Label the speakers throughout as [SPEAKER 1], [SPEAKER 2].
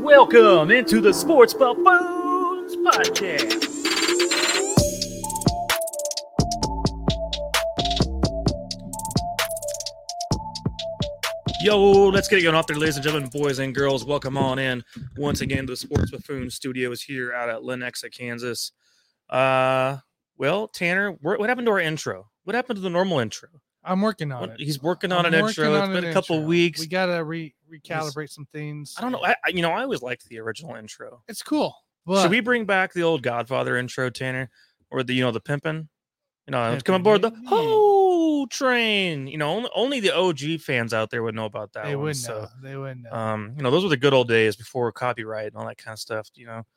[SPEAKER 1] Welcome into the Sports Buffoons Podcast. Yo, let's get it going out there, ladies and gentlemen, boys and girls. Welcome on in once again to the Sports Buffoon Studios here out at Lenexa, Kansas. Well, Tanner, what happened to our intro? What happened to the normal intro?
[SPEAKER 2] I'm working on it.
[SPEAKER 1] He's working on an intro. It's been a couple weeks.
[SPEAKER 2] We gotta recalibrate some things.
[SPEAKER 1] I don't know. I always liked the original intro.
[SPEAKER 2] It's cool. But
[SPEAKER 1] should we bring back the old Godfather intro, Tanner, or the pimping? Come aboard the whole train. Only the OG fans out there would know about that.
[SPEAKER 2] They
[SPEAKER 1] one,
[SPEAKER 2] wouldn't
[SPEAKER 1] so,
[SPEAKER 2] know. They wouldn't know.
[SPEAKER 1] Those were the good old days before copyright and all that kind of stuff.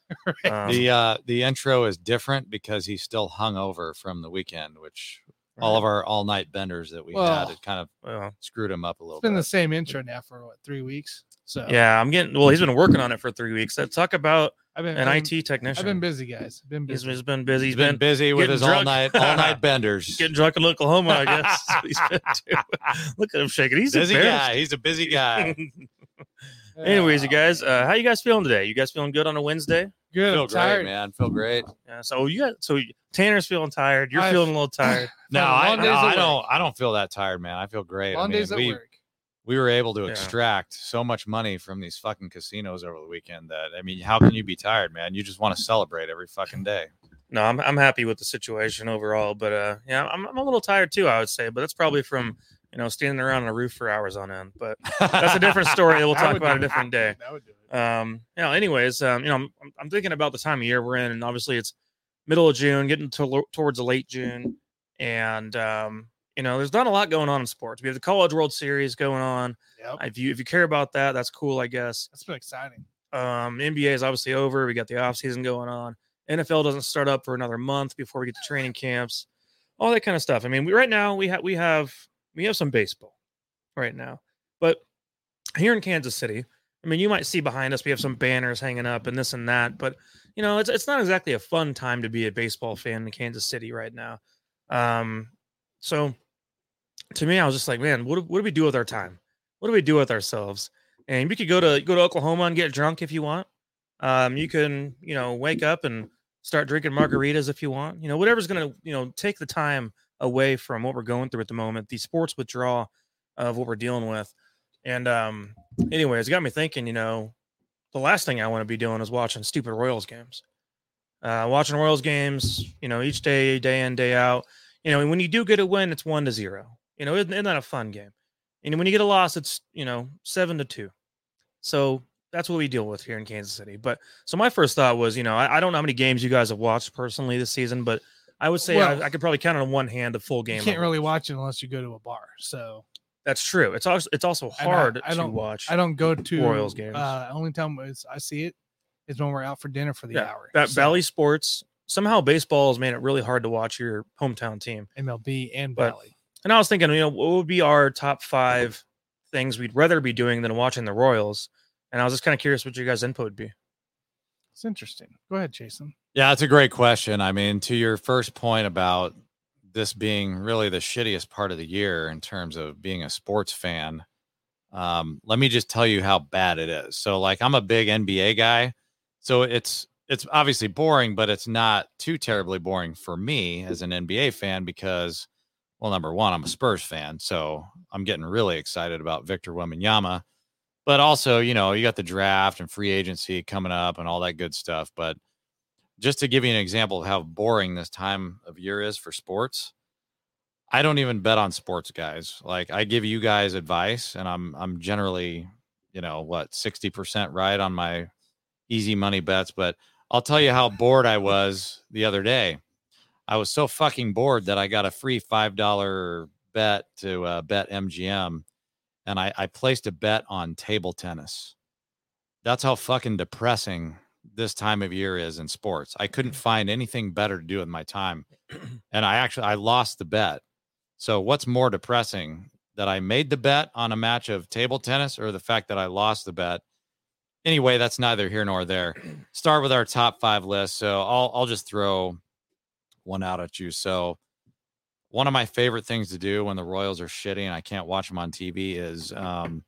[SPEAKER 3] The intro is different because he's still hung over from the weekend, which all of our all-night benders that we had, it kind of screwed him up a little
[SPEAKER 2] It's been
[SPEAKER 3] bit.
[SPEAKER 2] the same intro now for 3 weeks. So
[SPEAKER 1] yeah, he's been working on it for 3 weeks. Let's talk about IT technician.
[SPEAKER 2] I've been busy, guys.
[SPEAKER 1] He's been busy.
[SPEAKER 3] He's been busy with his all-night benders.
[SPEAKER 1] Getting drunk in Oklahoma, I guess. That's what he's been doing. Look at him shaking. He's
[SPEAKER 3] busy guy. He's a busy guy.
[SPEAKER 1] Anyways, you guys, how you guys feeling today? You guys feeling good on a Wednesday?
[SPEAKER 2] Good.
[SPEAKER 3] Feel
[SPEAKER 2] I'm tired,
[SPEAKER 3] great, man. Feel great.
[SPEAKER 1] Yeah. So Tanner's feeling tired. You're feeling a little tired.
[SPEAKER 3] No, I don't feel that tired, man. I feel great.
[SPEAKER 2] Long days at work.
[SPEAKER 3] We were able to extract so much money from these fucking casinos over the weekend that, how can you be tired, man? You just want to celebrate every fucking day.
[SPEAKER 1] No, I'm happy with the situation overall, but I'm a little tired too, I would say, but that's probably from standing around on a roof for hours on end. But that's a different story that we'll talk about a different day.
[SPEAKER 2] That would do it.
[SPEAKER 1] Anyways, I'm thinking about the time of year we're in, and obviously it's middle of June, getting towards the late June, and there's not a lot going on in sports. We have the College World Series going on.
[SPEAKER 2] Yep.
[SPEAKER 1] If you care about that, that's cool, I guess.
[SPEAKER 2] That's been exciting.
[SPEAKER 1] NBA is obviously over. We got the off season going on. NFL doesn't start up for another month before we get to training camps, all that kind of stuff. Right now we have some baseball right now, but here in Kansas City, you might see behind us we have some banners hanging up and this and that, but it's not exactly a fun time to be a baseball fan in Kansas City right now. So to me, I was just like, man, what do we do with our time? What do we do with ourselves? And we could go to Oklahoma and get drunk if you want. You can, wake up and start drinking margaritas if you want. Whatever's going to, take the time away from what we're going through at the moment, the sports withdrawal of what we're dealing with. And anyways, it got me thinking, the last thing I want to be doing is watching stupid Royals games. Watching Royals games, each day in, day out. When you do get a win, it's 1-0. Isn't that a fun game? And when you get a loss, it's 7-2. So that's what we deal with here in Kansas City. But so my first thought was, I don't know how many games you guys have watched personally this season, but I would say I could probably count on one hand the full game.
[SPEAKER 2] You can't really watch it unless you go to a bar. So
[SPEAKER 1] that's true. It's also hard to watch.
[SPEAKER 2] I don't go to
[SPEAKER 1] Royals games.
[SPEAKER 2] Only time I see it is when we're out for dinner for the hour.
[SPEAKER 1] Valley Sports. Somehow baseball has made it really hard to watch your hometown team.
[SPEAKER 2] MLB and Valley.
[SPEAKER 1] And I was thinking, what would be our top 5 things we'd rather be doing than watching the Royals? And I was just kind of curious what your guys' input would be.
[SPEAKER 2] It's interesting. Go ahead, Jason.
[SPEAKER 3] Yeah, it's a great question. To your first point about this being really the shittiest part of the year in terms of being a sports fan, let me just tell you how bad it is. So, I'm a big NBA guy, so it's obviously boring, but it's not too terribly boring for me as an NBA fan because, well, number one, I'm a Spurs fan, so I'm getting really excited about Victor Wembanyama. But also, you got the draft and free agency coming up and all that good stuff. But just to give you an example of how boring this time of year is for sports, I don't even bet on sports, guys. I give you guys advice, and I'm generally, 60% right on my easy money bets. But I'll tell you how bored I was the other day. I was so fucking bored that I got a free $5 bet to bet MGM. And I placed a bet on table tennis. That's how fucking depressing this time of year is in sports. I couldn't find anything better to do with my time. And I lost the bet. So what's more depressing, that I made the bet on a match of table tennis or the fact that I lost the bet? Anyway, that's neither here nor there. Start with our top 5 list. So I'll just throw one out at you. So one of my favorite things to do when the Royals are shitty and I can't watch them on TV is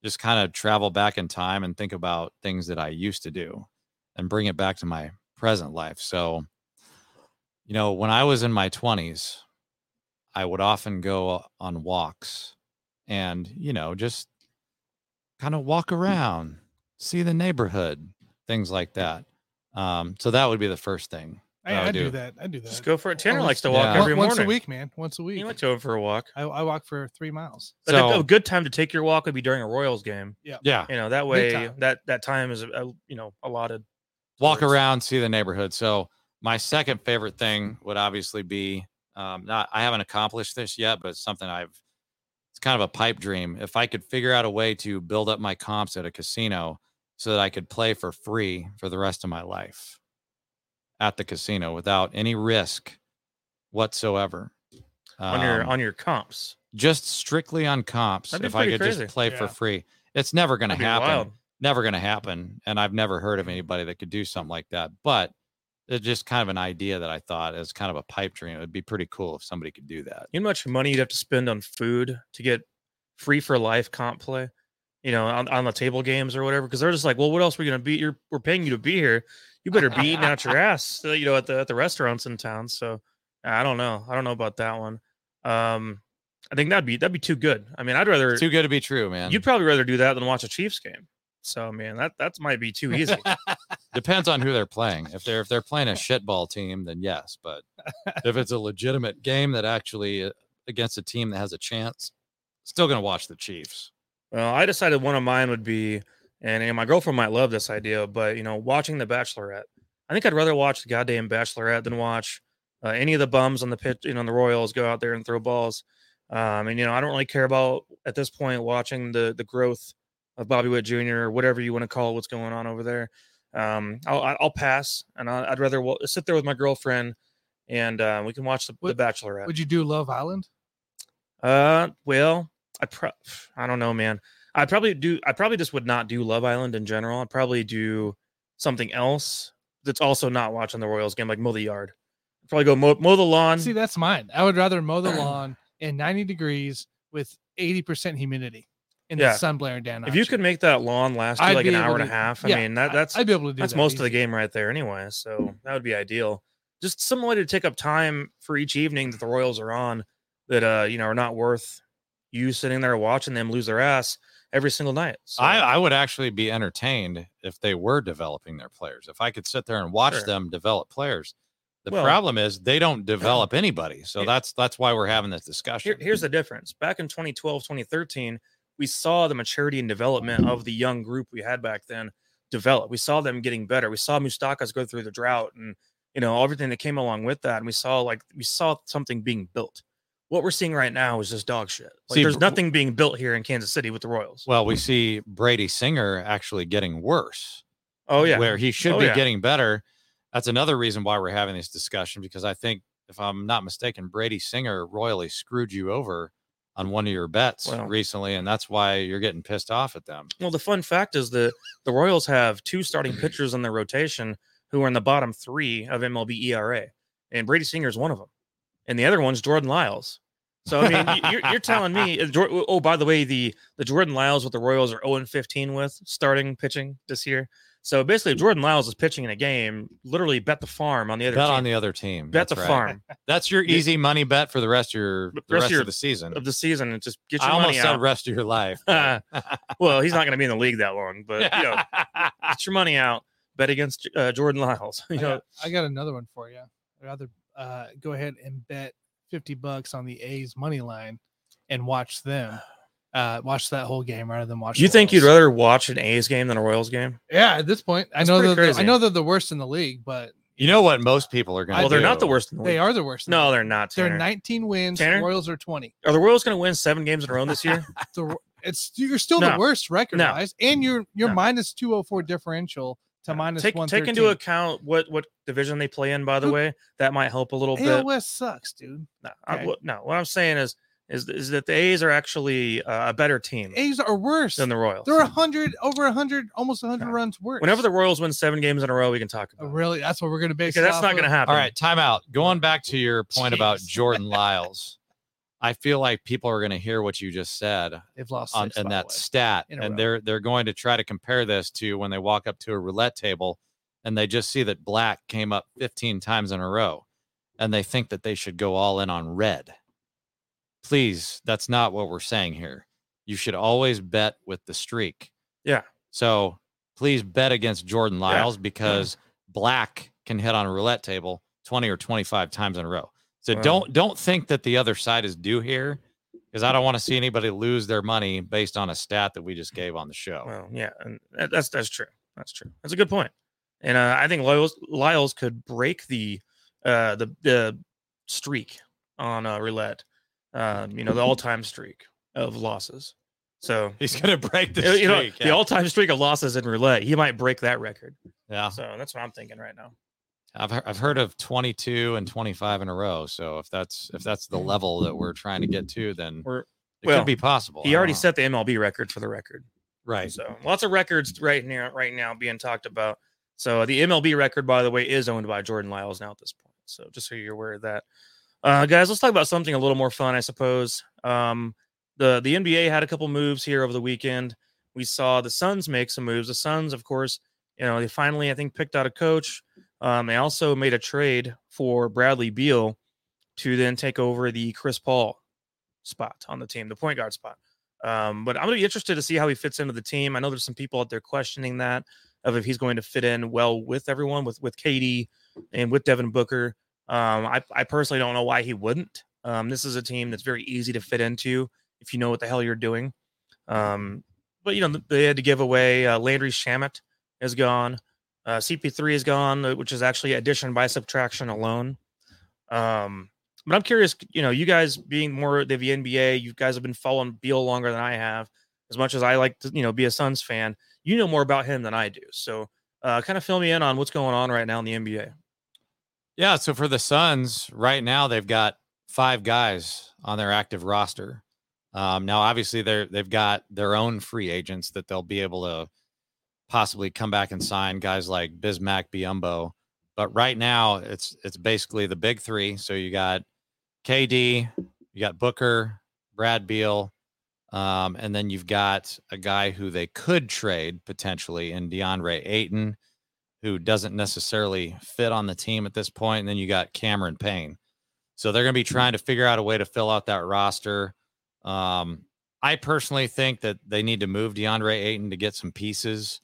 [SPEAKER 3] just kind of travel back in time and think about things that I used to do and bring it back to my present life. So, when I was in my 20s, I would often go on walks and, just kind of walk around, see the neighborhood, things like that. So that would be the first thing.
[SPEAKER 2] I do that.
[SPEAKER 1] Just go for it. Tanner likes to
[SPEAKER 3] Yeah.
[SPEAKER 1] walk every morning.
[SPEAKER 2] Once a week, man. Once a week.
[SPEAKER 1] You like to go for a walk.
[SPEAKER 2] I walk for 3 miles.
[SPEAKER 1] But
[SPEAKER 3] So-
[SPEAKER 1] a good time to take your walk would be during a Royals game.
[SPEAKER 3] Yeah.
[SPEAKER 1] That way
[SPEAKER 2] time.
[SPEAKER 1] that time is allotted.
[SPEAKER 3] Walk
[SPEAKER 1] towards-
[SPEAKER 3] around, see the neighborhood. So my second favorite thing would obviously be I haven't accomplished this yet, but it's something it's kind of a pipe dream. If I could figure out a way to build up my comps at a casino so that I could play for free for the rest of my life at the casino without any risk whatsoever.
[SPEAKER 1] on your comps.
[SPEAKER 3] Just strictly on comps.
[SPEAKER 1] That'd be
[SPEAKER 3] If I
[SPEAKER 1] pretty
[SPEAKER 3] could
[SPEAKER 1] crazy.
[SPEAKER 3] just play for
[SPEAKER 2] Yeah.
[SPEAKER 3] free, it's never going to
[SPEAKER 1] That'd be
[SPEAKER 3] happen.
[SPEAKER 1] wild.
[SPEAKER 3] Never going to happen. And I've never heard of anybody that could do something like that. But it's just kind of an idea that I thought as kind of a pipe dream. It would be pretty cool if somebody could do that.
[SPEAKER 1] You know how much money you'd have to spend on food to get free for life comp play, on the table games or whatever? Because they're just like, well, what else are we gonna be? We're paying you to be here. You better be eating out your ass, at the restaurants in town. So I don't know. I don't know about that one. I think that'd be too good. I mean, I'd rather
[SPEAKER 3] It's too good to be true, man.
[SPEAKER 1] you'd probably rather do that than watch a Chiefs game. So man, that might be too easy.
[SPEAKER 3] Depends on who they're playing. If they're playing a shitball team, then yes. But if it's a legitimate game that actually against a team that has a chance, still going to watch the Chiefs.
[SPEAKER 1] Well, I decided one of mine would be, and my girlfriend might love this idea, but watching The Bachelorette. I think I'd rather watch the goddamn Bachelorette than watch any of the bums on the pitch, the Royals go out there and throw balls. I don't really care about at this point watching the growth of Bobby Witt Jr. or whatever you want to call what's going on over there. I'll pass, and I'd rather sit there with my girlfriend, and we can watch the Bachelorette.
[SPEAKER 2] Would you do Love Island?
[SPEAKER 1] Well, I don't know, man. I probably just would not do Love Island in general. I'd probably do something else that's also not watching the Royals game, like mow the yard. I'd probably go mow the lawn.
[SPEAKER 2] See, that's mine. I would rather mow the lawn in 90 degrees with 80% humidity and
[SPEAKER 1] Yeah.
[SPEAKER 2] the sun blaring down.
[SPEAKER 1] If you could make that lawn last you
[SPEAKER 2] I'd
[SPEAKER 1] like
[SPEAKER 2] be
[SPEAKER 1] an
[SPEAKER 2] able
[SPEAKER 1] hour and a
[SPEAKER 2] to-
[SPEAKER 1] half,
[SPEAKER 2] yeah,
[SPEAKER 1] I mean that's
[SPEAKER 2] I'd be able to do
[SPEAKER 1] that's
[SPEAKER 2] that
[SPEAKER 1] most of the
[SPEAKER 2] easy.
[SPEAKER 1] game right there anyway. So that would be ideal. Just some way to take up time for each evening that the Royals are on that are not worth you sitting there watching them lose their ass every single night. So,
[SPEAKER 3] I would actually be entertained if they were developing their players. If I could sit there and watch
[SPEAKER 1] Sure.
[SPEAKER 3] them develop players. The
[SPEAKER 1] Well-
[SPEAKER 3] problem is they don't develop anybody. So
[SPEAKER 1] Here-
[SPEAKER 3] that's why we're having this discussion.
[SPEAKER 1] here's the difference. Back in 2012, 2013, we saw the maturity and development of the young group we had back then develop. We saw them getting better. We saw Mustakas go through the drought and everything that came along with that. And we saw something being built. What we're seeing right now is just dog shit. Like,
[SPEAKER 3] See,
[SPEAKER 1] there's nothing being built here in Kansas City with the Royals.
[SPEAKER 3] Well, we see Brady Singer actually getting worse.
[SPEAKER 1] Oh yeah,
[SPEAKER 3] Where he should
[SPEAKER 1] Oh,
[SPEAKER 3] be
[SPEAKER 1] yeah.
[SPEAKER 3] getting better. That's another reason why we're having this discussion, because I think, if I'm not mistaken, Brady Singer royally screwed you over on one of your bets
[SPEAKER 1] Well-
[SPEAKER 3] recently, and that's why you're getting pissed off at them.
[SPEAKER 1] Well, the fun fact is that the Royals have two starting pitchers in their rotation who are in the bottom 3 of MLB ERA, and Brady Singer is one of them, and the other one's Jordan Lyles. So I mean, you're telling me? Oh, by the way, the Jordan Lyles with the Royals are 0-15 with starting pitching this year. So basically, if Jordan Lyles is pitching in a game, literally bet the farm on the other
[SPEAKER 3] Bet
[SPEAKER 1] team.
[SPEAKER 3] on the other team.
[SPEAKER 1] Bet
[SPEAKER 3] That's
[SPEAKER 1] the
[SPEAKER 3] right.
[SPEAKER 1] farm
[SPEAKER 3] That's your easy money bet for the rest of the season.
[SPEAKER 1] of the season and just get
[SPEAKER 3] I
[SPEAKER 1] your
[SPEAKER 3] almost
[SPEAKER 1] money
[SPEAKER 3] said
[SPEAKER 1] out.
[SPEAKER 3] rest of your life. but-
[SPEAKER 1] Well, he's not going to be in the league that long, but get your money out. Bet against Jordan Lyles.
[SPEAKER 2] I got another one for you. I'd rather go ahead and bet $50 on the A's money line and watch them. Watch that whole game rather than watch.
[SPEAKER 1] You
[SPEAKER 2] the
[SPEAKER 1] think you'd
[SPEAKER 2] Royals.
[SPEAKER 1] rather watch an A's game than a Royals game?
[SPEAKER 2] Yeah, at this point, I
[SPEAKER 1] That's
[SPEAKER 2] know
[SPEAKER 1] pretty
[SPEAKER 2] that I
[SPEAKER 1] crazy.
[SPEAKER 2] know they're the worst in the league, but
[SPEAKER 3] You know what most people are going to
[SPEAKER 1] Well,
[SPEAKER 3] do?
[SPEAKER 1] they're not the worst in the league.
[SPEAKER 2] they are the worst. in the
[SPEAKER 1] No,
[SPEAKER 2] league.
[SPEAKER 1] they're not.
[SPEAKER 2] They're
[SPEAKER 1] Tanner.
[SPEAKER 2] 19 wins.
[SPEAKER 1] Tanner?
[SPEAKER 2] Royals are 20.
[SPEAKER 1] Are the Royals going to win 7 games in a row this year?
[SPEAKER 2] You're still
[SPEAKER 1] No.
[SPEAKER 2] the worst record
[SPEAKER 1] No.
[SPEAKER 2] wise, and you're
[SPEAKER 1] No.
[SPEAKER 2] minus 204 differential to minus
[SPEAKER 1] take
[SPEAKER 2] 113.
[SPEAKER 1] into account what division they play in. By the
[SPEAKER 2] Who-
[SPEAKER 1] way, that might help a little
[SPEAKER 2] AL
[SPEAKER 1] bit.
[SPEAKER 2] West sucks, dude.
[SPEAKER 1] No,
[SPEAKER 2] Okay.
[SPEAKER 1] what I'm saying is that the A's are actually a better team
[SPEAKER 2] A's are worse.
[SPEAKER 1] than the Royals.
[SPEAKER 2] They're 100, over 100, almost 100
[SPEAKER 1] No.
[SPEAKER 2] runs worse.
[SPEAKER 1] Whenever the Royals win 7 games in a row, we can talk about it.
[SPEAKER 2] Really, that's what we're going to base.
[SPEAKER 1] Because that's not going to happen.
[SPEAKER 3] All right, time out. Going back to your point about
[SPEAKER 2] Jeez.
[SPEAKER 3] Jordan Lyles, I feel like people are going to hear what you just said
[SPEAKER 2] They've lost
[SPEAKER 3] on
[SPEAKER 2] 6,
[SPEAKER 3] and
[SPEAKER 2] by the
[SPEAKER 3] that
[SPEAKER 2] way,
[SPEAKER 3] stat,
[SPEAKER 2] in a
[SPEAKER 3] and
[SPEAKER 2] row.
[SPEAKER 3] they're going to try to compare this to when they walk up to a roulette table and they just see that black came up 15 times in a row, and they think that they should go all in on red. Please, that's not what we're saying here. You should always bet with the streak.
[SPEAKER 1] Yeah.
[SPEAKER 3] So please bet against Jordan Lyles because black can hit on a roulette table 20 or 25 times in a row. So don't think that the other side is due here, because I don't want to see anybody lose their money based on a stat that we just gave on the show.
[SPEAKER 1] Well, yeah, and that's true. That's true. That's a good point. And I think Lyles could break the streak on roulette. The all-time streak of losses. So
[SPEAKER 3] he's going to break the streak.
[SPEAKER 1] The all-time streak of losses in roulette. He might break that record.
[SPEAKER 3] Yeah.
[SPEAKER 1] So that's what I'm thinking right now.
[SPEAKER 3] I've heard of 22 and 25 in a row. So if that's the level that we're trying to get to, then it could be possible.
[SPEAKER 1] He already set the MLB record for the record.
[SPEAKER 3] Right.
[SPEAKER 1] So lots of records right now being talked about. So the MLB record, by the way, is owned by Jordan Lyles now at this point. So just so you're aware of that. Guys, let's talk about something a little more fun, I suppose. The NBA had a couple moves here over the weekend. We saw the Suns make some moves. The Suns, of course, they finally, I think, picked out a coach. They also made a trade for Bradley Beal to then take over the Chris Paul spot on the team, the point guard spot. But I'm going to be interested to see how he fits into the team. I know there's some people out there questioning that, of if he's going to fit in well with everyone, with KD and with Devin Booker. I personally don't know why he wouldn't. This is a team that's very easy to fit into if you know what the hell you're doing. But they had to give away Landry Shamet is gone. CP3 is gone, which is actually addition by subtraction alone. But I'm curious, you guys being more of the NBA, you guys have been following Beal longer than I have. As much as I like to, be a Suns fan, you know more about him than I do. So kind of fill me in on what's going on right now in the NBA.
[SPEAKER 3] Yeah, so for the Suns, right now they've got 5 guys on their active roster. Now, obviously, they've got their own free agents that they'll be able to possibly come back and sign, guys like Bismack Biyombo. But right now, it's basically the big 3. So you got KD, you got Booker, Brad Beal, and then you've got a guy who they could trade potentially in DeAndre Ayton, who doesn't necessarily fit on the team at this point. And then you got Cameron Payne. So they're going to be trying to figure out a way to fill out that roster. I personally think that they need to move DeAndre Ayton to get some pieces.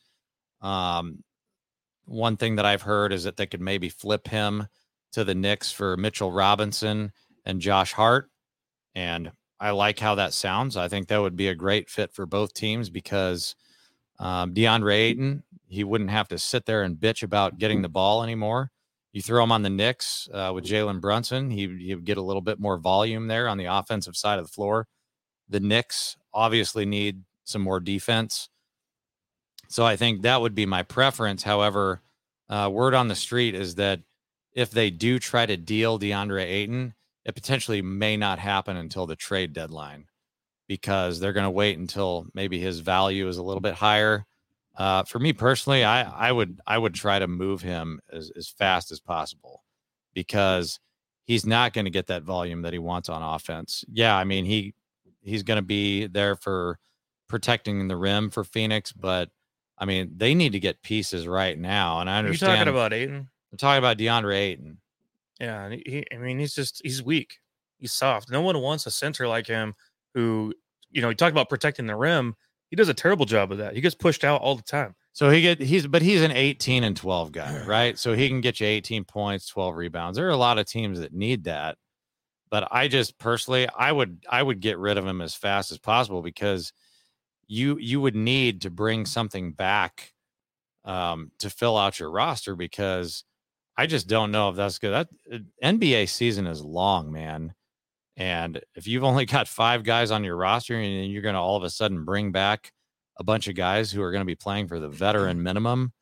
[SPEAKER 3] One thing that I've heard is that they could maybe flip him to the Knicks for Mitchell Robinson and Josh Hart. And I like how that sounds. I think that would be a great fit for both teams because DeAndre Ayton, he wouldn't have to sit there and bitch about getting the ball anymore. You throw him on the Knicks with Jalen Brunson, he would get a little bit more volume there on the offensive side of the floor. The Knicks obviously need some more defense. So I think that would be my preference. However, word on the street is that if they do try to deal DeAndre Ayton, it potentially may not happen until the trade deadline because they're going to wait until maybe his value is a little bit higher. For me personally, I would try to move him as fast as possible because he's not going to get that volume that he wants on offense. Yeah, I mean, he's going to be there for protecting the rim for Phoenix, but I mean, they need to get pieces right now. And I understand.
[SPEAKER 1] Are you talking about Ayton?
[SPEAKER 3] I'm talking about DeAndre Ayton.
[SPEAKER 1] Yeah, he's weak. He's soft. No one wants a center like him who, you talk about protecting the rim. He does a terrible job of that. He gets pushed out all the time.
[SPEAKER 3] So he's an 18 and 12 guy, right? So he can get you 18 points, 12 rebounds. There are a lot of teams that need that. But I just personally, I would get rid of him as fast as possible because you would need to bring something back to fill out your roster because I just don't know if that's good. That NBA season is long, man. And if you've only got 5 guys on your roster and you're going to all of a sudden bring back a bunch of guys who are going to be playing for the veteran minimum,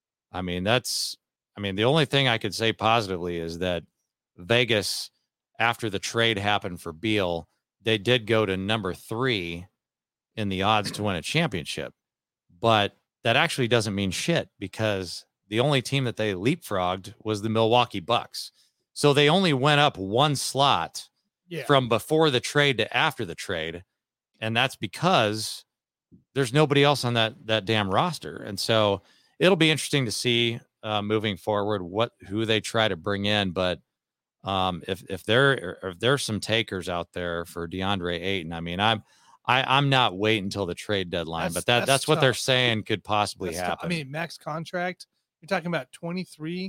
[SPEAKER 3] the only thing I could say positively is that Vegas, after the trade happened for Beal, they did go to number 3 in the odds to win a championship. But that actually doesn't mean shit because the only team that they leapfrogged was the Milwaukee Bucks. So they only went up 1 slot from before the trade to after the trade. And that's because there's nobody else on that damn roster. And so it'll be interesting to see moving forward who they try to bring in. But if there's some takers out there for DeAndre Ayton, I mean, I'm not waiting until the trade deadline, but that's what they're saying could possibly happen.
[SPEAKER 2] I mean, max contract, you're talking about 23%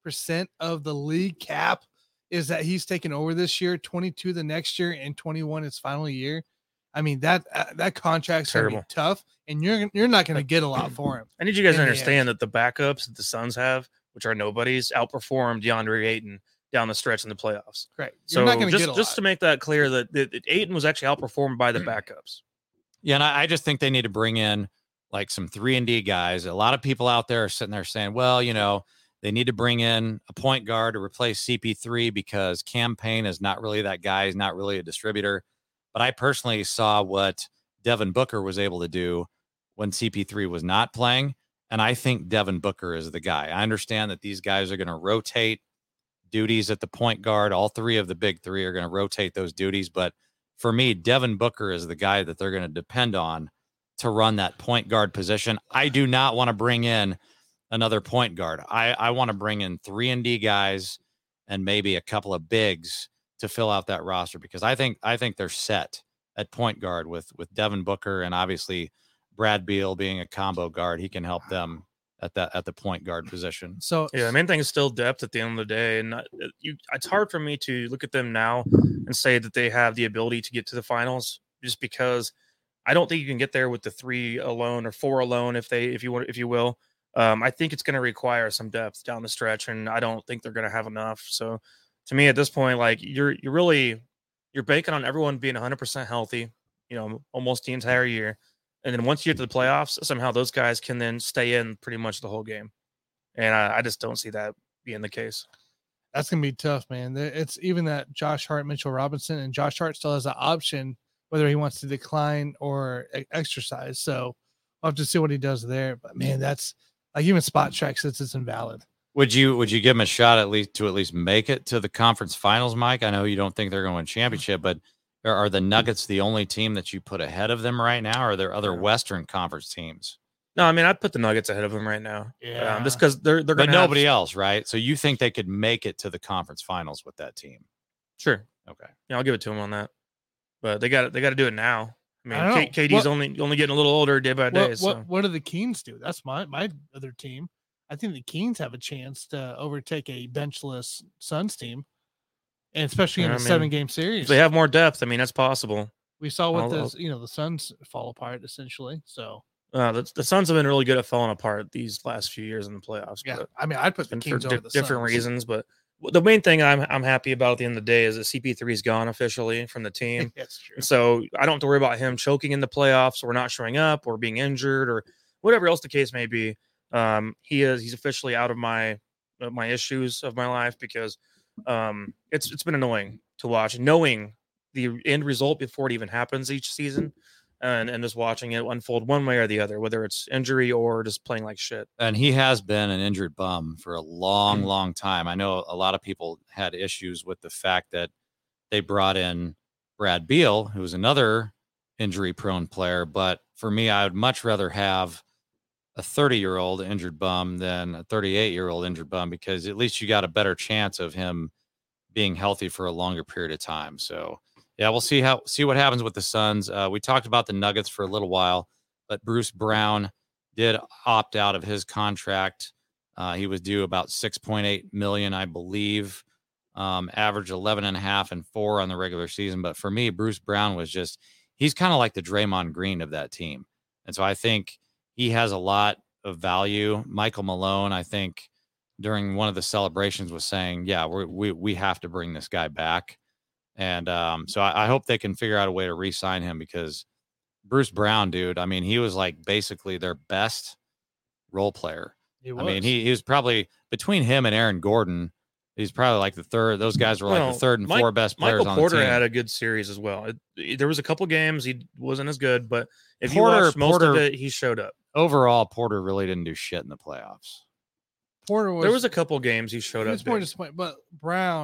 [SPEAKER 2] of the league cap is that he's taken over this year, 22 the next year, and 21 his final year. I mean, that contract's going to be tough, and you're not going to get a lot for him.
[SPEAKER 1] I need you guys to understand that the backups that the Suns have, which are nobodies, outperformed DeAndre Ayton down the stretch in the playoffs.
[SPEAKER 2] Correct.
[SPEAKER 1] So
[SPEAKER 2] you're not going to get a
[SPEAKER 1] just
[SPEAKER 2] lot.
[SPEAKER 1] to make that clear, that Ayton was actually outperformed by the backups.
[SPEAKER 3] Yeah, and I just think they need to bring in like some 3-and-D guys. A lot of people out there are sitting there saying, well, they need to bring in a point guard to replace CP3 because Cam Payne is not really that guy. He's not really a distributor. But I personally saw what Devin Booker was able to do when CP3 was not playing. And I think Devin Booker is the guy. I understand that these guys are going to rotate duties at the point guard. All three of the big three are going to rotate those duties. But for me, Devin Booker is the guy that they're going to depend on to run that point guard position. I do not want to bring in another point guard. I want to bring in 3-and-D guys and maybe a couple of bigs to fill out that roster, because I think they're set at point guard with Devin Booker, and obviously Brad Beal being a combo guard. He can help them at the point guard position.
[SPEAKER 2] So
[SPEAKER 1] yeah, the main thing is still depth at the end of the day, and it's hard for me to look at them now and say that they have the ability to get to the finals, just because I don't think you can get there with the 3 alone or 4 alone if you will. I think it's going to require some depth down the stretch, and I don't think they're going to have enough. So to me at this point, like you're banking on everyone being 100% healthy, almost the entire year. And then once you get to the playoffs, somehow those guys can then stay in pretty much the whole game. And I just don't see that being the case.
[SPEAKER 2] That's going to be tough, man. It's even that Josh Hart, Mitchell Robinson, and Josh Hart still has an option whether he wants to decline or exercise. So I'll have to see what he does there. But man, that's like even spot check says it's invalid.
[SPEAKER 3] Would you give him a shot at least make it to the conference finals, Mike? I know you don't think they're going to win championship, but are the Nuggets the only team that you put ahead of them right now? Or are there other Western Conference teams?
[SPEAKER 1] No, I mean, I'd put the Nuggets ahead of them right now.
[SPEAKER 2] Yeah.
[SPEAKER 1] Just because they're going to.
[SPEAKER 3] But nobody else, right? So you think they could make it to the conference finals with that team?
[SPEAKER 1] Sure.
[SPEAKER 3] Okay.
[SPEAKER 1] Yeah, I'll give it to them on that. But they got to do it now. I mean,
[SPEAKER 2] I
[SPEAKER 1] KD's only getting a little older day by day.
[SPEAKER 2] What do the Kings do? That's my other team. I think the Kings have a chance to overtake a benchless Suns team, and especially in a 7-game series.
[SPEAKER 1] If they have more depth, I mean, that's possible.
[SPEAKER 2] We saw what the Suns fall apart essentially. So
[SPEAKER 1] the Suns have been really good at falling apart these last few years in the playoffs.
[SPEAKER 2] Yeah, I mean, I'd put the Kings over the
[SPEAKER 1] different
[SPEAKER 2] Suns.
[SPEAKER 1] reasons, but the main thing I'm happy about at the end of the day is that CP3 is gone officially from the team.
[SPEAKER 2] That's true.
[SPEAKER 1] So I don't have to worry about him choking in the playoffs or not showing up or being injured or whatever else the case may be. He's officially out of my issues of my life, because it's been annoying to watch, knowing the end result before it even happens each season, and just watching it unfold one way or the other, whether it's injury or just playing like shit.
[SPEAKER 3] And he has been an injured bum for a long time. I know a lot of people had issues with the fact that they brought in Brad Beal, who's another injury prone player. But for me, I would much rather have a 30-year-old injured bum than a 38-year-old injured bum, because at least you got a better chance of him being healthy for a longer period of time. So yeah, we'll see what happens with the Suns. We talked about the Nuggets for a little while, but Bruce Brown did opt out of his contract. He was due about $6.8 million, I believe. Averaged 11.5 and 4 on the regular season. But for me, Bruce Brown he's kind of like the Draymond Green of that team. And so I think he has a lot of value. Michael Malone, I think, during one of the celebrations was saying, yeah, we have to bring this guy back. And so I hope they can figure out a way to re-sign him, because Bruce Brown, dude, I mean, he was like basically their best role player.
[SPEAKER 2] He was.
[SPEAKER 3] I mean, he was probably, between him and Aaron Gordon, he's probably like the third. Those guys were like the third and fourth best players
[SPEAKER 1] Michael
[SPEAKER 3] on
[SPEAKER 1] Porter
[SPEAKER 3] the team.
[SPEAKER 1] had a good series as well. There was a couple games he wasn't as good, but if you watched most of it, he showed up.
[SPEAKER 3] Overall, Porter really didn't do shit in the playoffs.
[SPEAKER 2] There
[SPEAKER 1] was a couple games he showed up.
[SPEAKER 2] More disappointed, but Brown,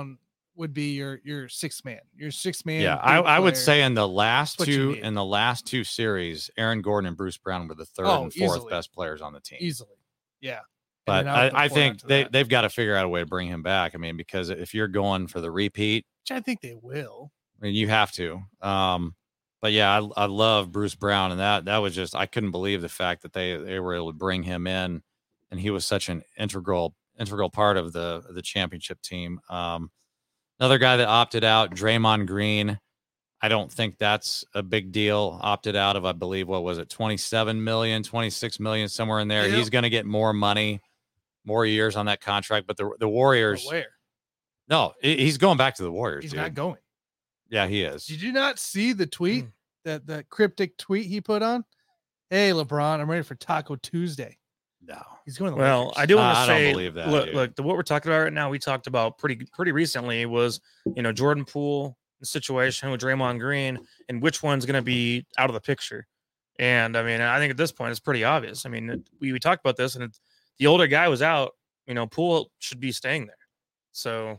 [SPEAKER 2] would be your sixth man. Your sixth man.
[SPEAKER 3] Yeah,
[SPEAKER 2] big
[SPEAKER 3] I would
[SPEAKER 2] player.
[SPEAKER 3] say in the last
[SPEAKER 2] That's what you
[SPEAKER 3] two
[SPEAKER 2] need.
[SPEAKER 3] series, Aaron Gordon and Bruce Brown were the third
[SPEAKER 2] Oh,
[SPEAKER 3] and fourth
[SPEAKER 2] easily.
[SPEAKER 3] best players on the team.
[SPEAKER 2] Easily. Yeah.
[SPEAKER 3] But
[SPEAKER 2] And then I would put
[SPEAKER 3] I
[SPEAKER 2] Ford
[SPEAKER 3] think
[SPEAKER 2] after that,
[SPEAKER 3] they've got to figure out a way to bring him back. I mean, because if you're going for the repeat,
[SPEAKER 2] which I think they will.
[SPEAKER 3] I mean, you have to. But yeah, I love Bruce Brown, and that was just, I couldn't believe the fact that they were able to bring him in, and he was such an integral part of the championship team. Another guy that opted out, Draymond Green. I don't think that's a big deal. Opted out of, I believe, what was it, 27 million, 26 million, somewhere in there.
[SPEAKER 2] Yep.
[SPEAKER 3] He's going to get more money, more years on that contract. But the Warriors,
[SPEAKER 2] But where?
[SPEAKER 3] no, he's going back to the Warriors.
[SPEAKER 2] He's
[SPEAKER 3] dude.
[SPEAKER 2] not going.
[SPEAKER 3] Yeah, he is.
[SPEAKER 2] Did you not see the tweet, that cryptic tweet he put on? Hey, LeBron, I'm ready for Taco Tuesday.
[SPEAKER 3] No.
[SPEAKER 2] He's going to the
[SPEAKER 1] Well,
[SPEAKER 2] Lakers.
[SPEAKER 1] I do want to
[SPEAKER 3] I
[SPEAKER 1] say,
[SPEAKER 3] don't believe that,
[SPEAKER 1] look,
[SPEAKER 3] dude.
[SPEAKER 1] look, what we're talking about right now, we talked about pretty recently was, Jordan Poole, the situation with Draymond Green, and which one's going to be out of the picture. And I mean, I think at this point it's pretty obvious. I mean, we talked about this, and the older guy was out. Poole should be staying there. So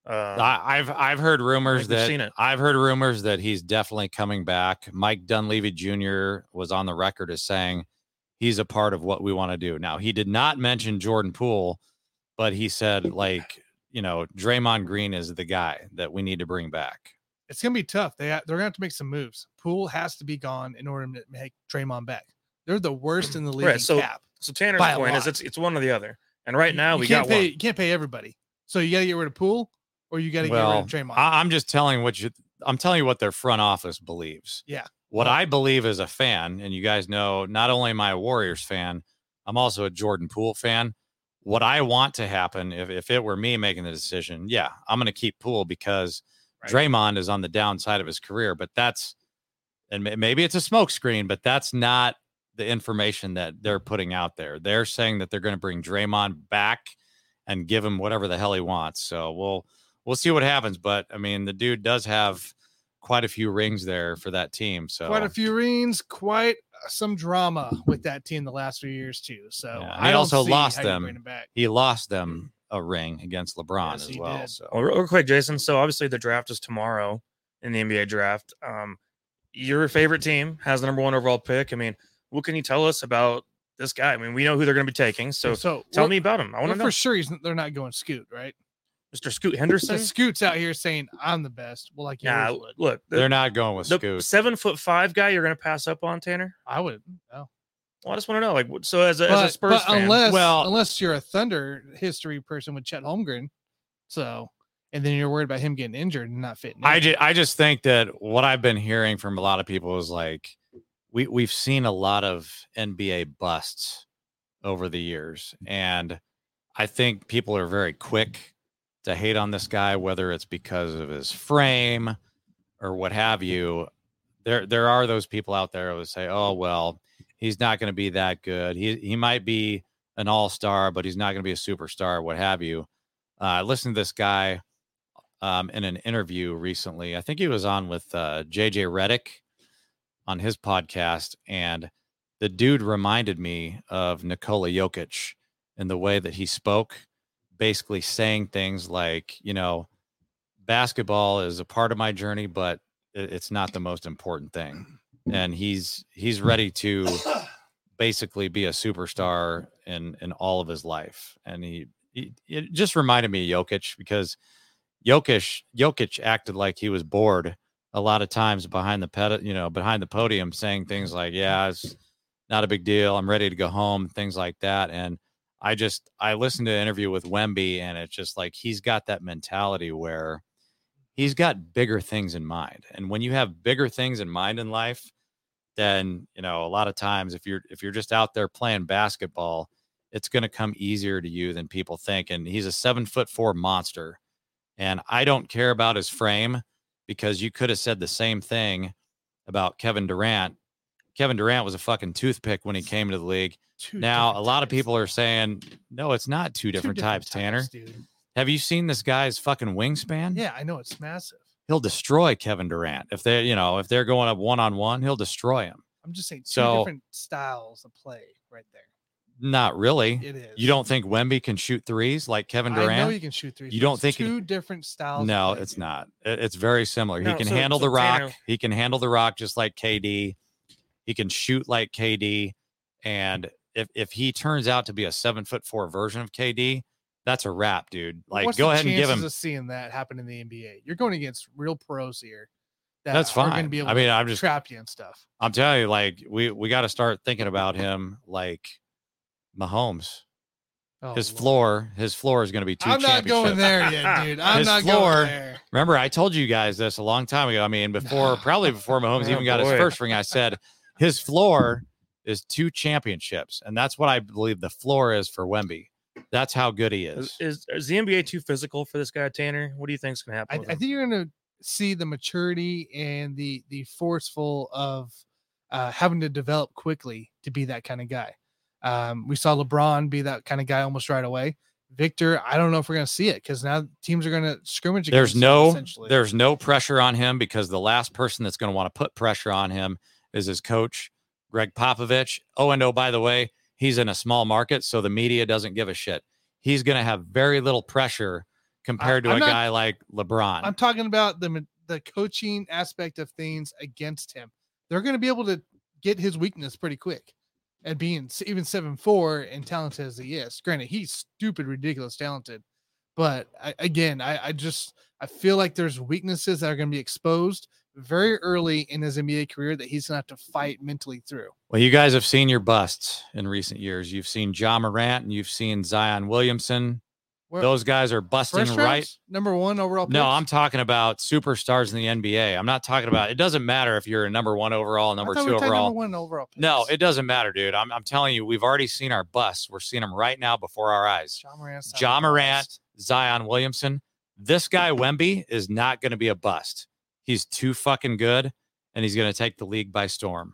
[SPEAKER 3] I've heard rumors
[SPEAKER 1] we've seen it.
[SPEAKER 3] I've heard rumors that he's definitely coming back. Mike Dunleavy Jr. was on the record as saying he's a part of what we want to do. Now, he did not mention Jordan Poole, but he said, Draymond Green is the guy that we need to bring back.
[SPEAKER 2] It's going to be tough. They're going to have to make some moves. Poole has to be gone in order to make Draymond back. They're the worst in the league in cap.
[SPEAKER 1] So Tanner's
[SPEAKER 2] By a
[SPEAKER 1] point is
[SPEAKER 2] lot.
[SPEAKER 1] it's one or the other. And right now
[SPEAKER 2] You
[SPEAKER 1] we
[SPEAKER 2] can't
[SPEAKER 1] got one.
[SPEAKER 2] You can't pay everybody. So you got to get rid of Poole, or you got to get rid of Draymond.
[SPEAKER 3] I'm just telling I'm telling you what their front office believes.
[SPEAKER 2] Yeah.
[SPEAKER 3] What I believe as a fan, and you guys know, not only am I a Warriors fan, I'm also a Jordan Poole fan. What I want to happen, if it were me making the decision, yeah, I'm going to keep Poole because Draymond is on the downside of his career. But and maybe it's a smokescreen, but that's not the information that they're putting out there. They're saying that they're going to bring Draymond back and give him whatever the hell he wants. So we'll see what happens. But I mean, the dude does have quite a few rings there for that team. So
[SPEAKER 2] quite a few rings, quite some drama with that team the last few years too. So
[SPEAKER 3] yeah.
[SPEAKER 2] I
[SPEAKER 3] also
[SPEAKER 2] see
[SPEAKER 3] lost
[SPEAKER 2] how you
[SPEAKER 3] them.
[SPEAKER 2] bring him back.
[SPEAKER 3] He lost them a ring against LeBron
[SPEAKER 2] Yes,
[SPEAKER 3] as
[SPEAKER 2] he
[SPEAKER 3] well.
[SPEAKER 2] did.
[SPEAKER 3] So
[SPEAKER 1] Well, real quick, Jason. So obviously the draft is tomorrow in the NBA draft. Your favorite team has the number 1 overall pick. I mean, what can you tell us about this guy? I mean, we know who they're going to be taking. So tell me about him. I want to know.
[SPEAKER 2] For sure they're not going Scoot, right?
[SPEAKER 1] Mr. Scoot Henderson.
[SPEAKER 2] So Scoot's out here saying I'm the best. Well, like
[SPEAKER 1] Yeah,
[SPEAKER 2] yours would.
[SPEAKER 1] look,
[SPEAKER 3] they're not going with
[SPEAKER 1] the
[SPEAKER 3] Scoot.
[SPEAKER 1] 7'5" guy you're going to pass up on, Tanner.
[SPEAKER 2] I would. No.
[SPEAKER 1] Well, I just want to know, so as a Spurs fan,
[SPEAKER 2] unless you're a Thunder history person with Chet Holmgren, and then you're worried about him getting injured and not fitting.
[SPEAKER 3] I just think that what I've been hearing from a lot of people is like we've seen a lot of NBA busts over the years, and I think people are very quick to hate on this guy, whether it's because of his frame or what have you. There are those people out there who say, "Oh well, he's not going to be that good. He might be an all-star, but he's not going to be a superstar, what have you." I listened to this guy in an interview recently. I think he was on with JJ Redick on his podcast, and the dude reminded me of Nikola Jokic in the way that he spoke, basically saying things like, basketball is a part of my journey, but it's not the most important thing. And he's ready to basically be a superstar in all of his life. And it just reminded me of Jokic, because Jokic acted like he was bored a lot of times behind the podium, saying things like, "Yeah, it's not a big deal. I'm ready to go home," things like that. And I listened to an interview with Wemby, and it's just like he's got that mentality where he's got bigger things in mind. And when you have bigger things in mind in life, then a lot of times if you're just out there playing basketball, it's going to come easier to you than people think. And he's a 7'4" monster. And I don't care about his frame, because you could have said the same thing about Kevin Durant. Kevin Durant was a fucking toothpick when he came to the league. Now, a lot of people are saying, no, it's not two different types, Tanner.
[SPEAKER 2] Dude.
[SPEAKER 3] Have you seen this guy's fucking wingspan?
[SPEAKER 2] Yeah, I know, it's massive.
[SPEAKER 3] He'll destroy Kevin Durant. If they're going up one-on-one, he'll destroy him.
[SPEAKER 2] I'm just saying two different styles of play right there.
[SPEAKER 3] Not really.
[SPEAKER 2] It is.
[SPEAKER 3] You don't think Wemby can shoot threes like Kevin Durant?
[SPEAKER 2] I know he can shoot threes.
[SPEAKER 3] You don't think
[SPEAKER 2] two different styles?
[SPEAKER 3] No, it's not. It's very similar.
[SPEAKER 1] No,
[SPEAKER 3] he can
[SPEAKER 1] so-
[SPEAKER 3] handle
[SPEAKER 1] so
[SPEAKER 3] the rock.
[SPEAKER 1] Tanner-
[SPEAKER 3] He can handle the rock just like KD. He can shoot like KD. And if he turns out to be a 7'4" version of KD, that's a wrap, dude. Like,
[SPEAKER 2] What's
[SPEAKER 3] go
[SPEAKER 2] the
[SPEAKER 3] ahead and give
[SPEAKER 2] chances
[SPEAKER 3] him.
[SPEAKER 2] of seeing that happen in the NBA? You're going against real pros here. That
[SPEAKER 3] That's
[SPEAKER 2] are going
[SPEAKER 3] fine.
[SPEAKER 2] to be able
[SPEAKER 3] I mean,
[SPEAKER 2] to
[SPEAKER 3] I'm just
[SPEAKER 2] trap you and stuff.
[SPEAKER 3] I'm telling you, like, we got to start thinking about him like Mahomes.
[SPEAKER 2] Oh,
[SPEAKER 3] His
[SPEAKER 2] Lord.
[SPEAKER 3] floor is going to be 2
[SPEAKER 2] I'm not going
[SPEAKER 3] championships.
[SPEAKER 2] there yet, dude. I'm
[SPEAKER 3] His
[SPEAKER 2] not
[SPEAKER 3] floor-
[SPEAKER 2] going there.
[SPEAKER 3] Remember, I told you guys this a long time ago. I mean, probably before Mahomes
[SPEAKER 1] Oh,
[SPEAKER 3] even got his
[SPEAKER 1] boy.
[SPEAKER 3] first ring, I said his floor is 2 championships. And that's what I believe the floor is for Wemby. That's how good he is.
[SPEAKER 1] Is the NBA too physical for this guy, Tanner? What do you think's gonna happen?
[SPEAKER 2] I
[SPEAKER 1] with him?
[SPEAKER 2] think you're going to see the maturity and the forceful of having to develop quickly to be that kind of guy. We saw LeBron be that kind of guy almost right away. Victor, I don't know if we're going to see it because now teams are going to scrimmage.
[SPEAKER 3] There's
[SPEAKER 2] against him,
[SPEAKER 3] no
[SPEAKER 2] essentially.
[SPEAKER 3] there's no pressure on him because the last person that's going to want to put pressure on him is his coach, Greg Popovich. Oh, by the way, he's in a small market, so the media doesn't give a shit. He's going to have very little pressure compared to
[SPEAKER 2] I'm
[SPEAKER 3] a
[SPEAKER 2] not-
[SPEAKER 3] guy like LeBron.
[SPEAKER 2] I'm talking about the coaching aspect of things against him. They're going to be able to get his weakness pretty quick. And being even 7'4" and talented as he is, granted he's stupid, ridiculous talented, but I feel like there's weaknesses that are going to be exposed very early in his NBA career that he's going to have to fight mentally through.
[SPEAKER 3] Well, you guys have seen your busts in recent years. You've seen Ja Morant and you've seen Zion Williamson.
[SPEAKER 2] Where-
[SPEAKER 3] Those guys are busting
[SPEAKER 2] First
[SPEAKER 3] right.
[SPEAKER 2] rounds, number 1 overall.
[SPEAKER 3] No,
[SPEAKER 2] picks?
[SPEAKER 3] I'm talking about superstars in the NBA. I'm not talking about. It doesn't matter if you're a number 1 overall,
[SPEAKER 2] I
[SPEAKER 3] number
[SPEAKER 2] thought
[SPEAKER 3] 2
[SPEAKER 2] we were talking
[SPEAKER 3] overall.
[SPEAKER 2] number 1 overall. Picks.
[SPEAKER 3] No, it doesn't matter, dude. I'm telling you, we've already seen our busts. We're seeing them right now before our eyes. Ja Morant, Zion Williamson. This guy Wemby is not going to be a bust. He's too fucking good, and he's going to take the league by storm.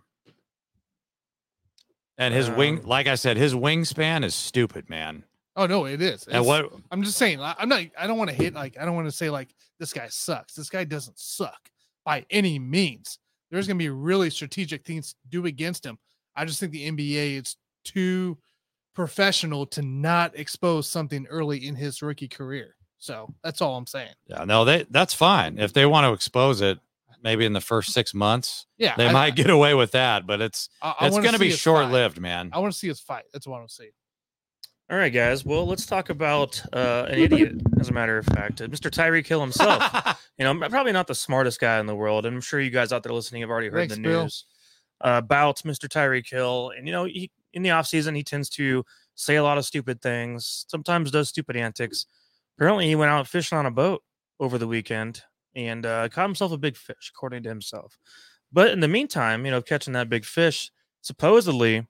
[SPEAKER 3] And his like I said, his wingspan is stupid, man.
[SPEAKER 2] Oh no, it is.
[SPEAKER 3] And what?
[SPEAKER 2] I'm just saying, I don't want to hit I don't want to say like this guy sucks. This guy doesn't suck by any means. There's going to be really strategic things to do against him. I just think the NBA is too professional to not expose something early in his rookie career. So that's all I'm saying.
[SPEAKER 3] Yeah, no, that's fine. If they want to expose it, maybe in the first 6 months,
[SPEAKER 2] Yeah,
[SPEAKER 3] they might get away with that. But it's
[SPEAKER 2] wanna
[SPEAKER 3] going to
[SPEAKER 2] see
[SPEAKER 3] be
[SPEAKER 2] us
[SPEAKER 3] short
[SPEAKER 2] fight.
[SPEAKER 3] lived, man.
[SPEAKER 2] I want to see us fight. That's what I want to see.
[SPEAKER 1] All right, guys. Well, let's talk about an idiot, as a matter of fact, Mr. Tyreek Hill himself. I'm probably not the smartest guy in the world, and I'm sure you guys out there listening have already heard
[SPEAKER 2] Thanks,
[SPEAKER 1] the
[SPEAKER 2] Bill.
[SPEAKER 1] news about Mr. Tyreek Hill. And he, in the offseason, he tends to say a lot of stupid things, sometimes does stupid antics. Apparently, he went out fishing on a boat over the weekend and caught himself a big fish, according to himself. But in the meantime, catching that big fish, supposedly,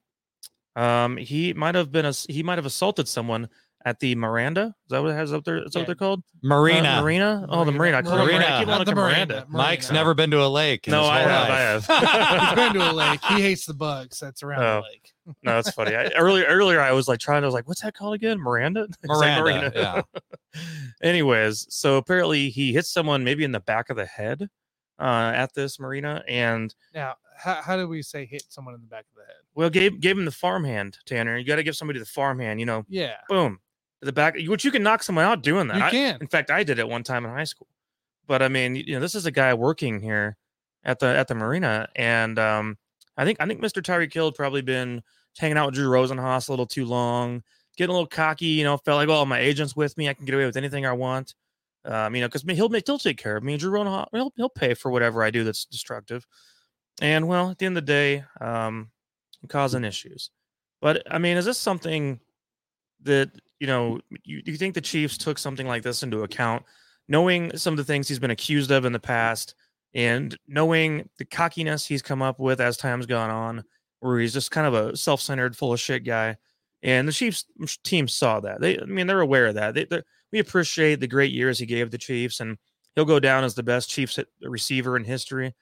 [SPEAKER 1] he might have assaulted someone at the Miranda. Is that what it has up there? Is that what they're called?
[SPEAKER 3] Marina.
[SPEAKER 1] Marina. Oh, the Marina. I called it
[SPEAKER 3] Marina.
[SPEAKER 1] Miranda. I keep
[SPEAKER 2] Not
[SPEAKER 1] wanting
[SPEAKER 2] the
[SPEAKER 1] to Miranda.
[SPEAKER 3] Mike's
[SPEAKER 2] Marina.
[SPEAKER 3] never been to a lake. in
[SPEAKER 1] No,
[SPEAKER 3] his
[SPEAKER 1] I
[SPEAKER 3] whole
[SPEAKER 1] have.
[SPEAKER 3] life.
[SPEAKER 2] He's been to a lake. He hates the bugs that's around
[SPEAKER 1] Oh.
[SPEAKER 2] the lake.
[SPEAKER 1] No, that's funny. Earlier I was like what's that called again? Miranda? It's like
[SPEAKER 3] Miranda. Yeah.
[SPEAKER 1] Anyways, so apparently he hit someone maybe in the back of the head at this marina, and
[SPEAKER 2] Now, how do we say hit someone in the back of the head?
[SPEAKER 1] well, gave him the farmhand, Tanner. You got to give somebody the farmhand,
[SPEAKER 2] Yeah,
[SPEAKER 1] boom, to the back, which you can knock someone out doing that.
[SPEAKER 2] you can.
[SPEAKER 1] In fact, I did it one time in high school. But I mean, this is a guy working here at the marina, and I think Mr. Tyreek Hill had probably been hanging out with Drew Rosenhaus a little too long, getting a little cocky. Felt like, oh, my agent's with me, I can get away with anything I want. Because he'll take care of me. Drew Rosenhaus, he'll pay for whatever I do that's destructive. And well, at the end of the day, causing issues. But I mean, is this something that you think the Chiefs took something like this into account, knowing some of the things he's been accused of in the past, and knowing the cockiness he's come up with as time's gone on, where he's just kind of a self-centered, full of shit guy? And the Chiefs team saw that. They're aware of that. We appreciate the great years he gave the Chiefs, and he'll go down as the best Chiefs receiver in history.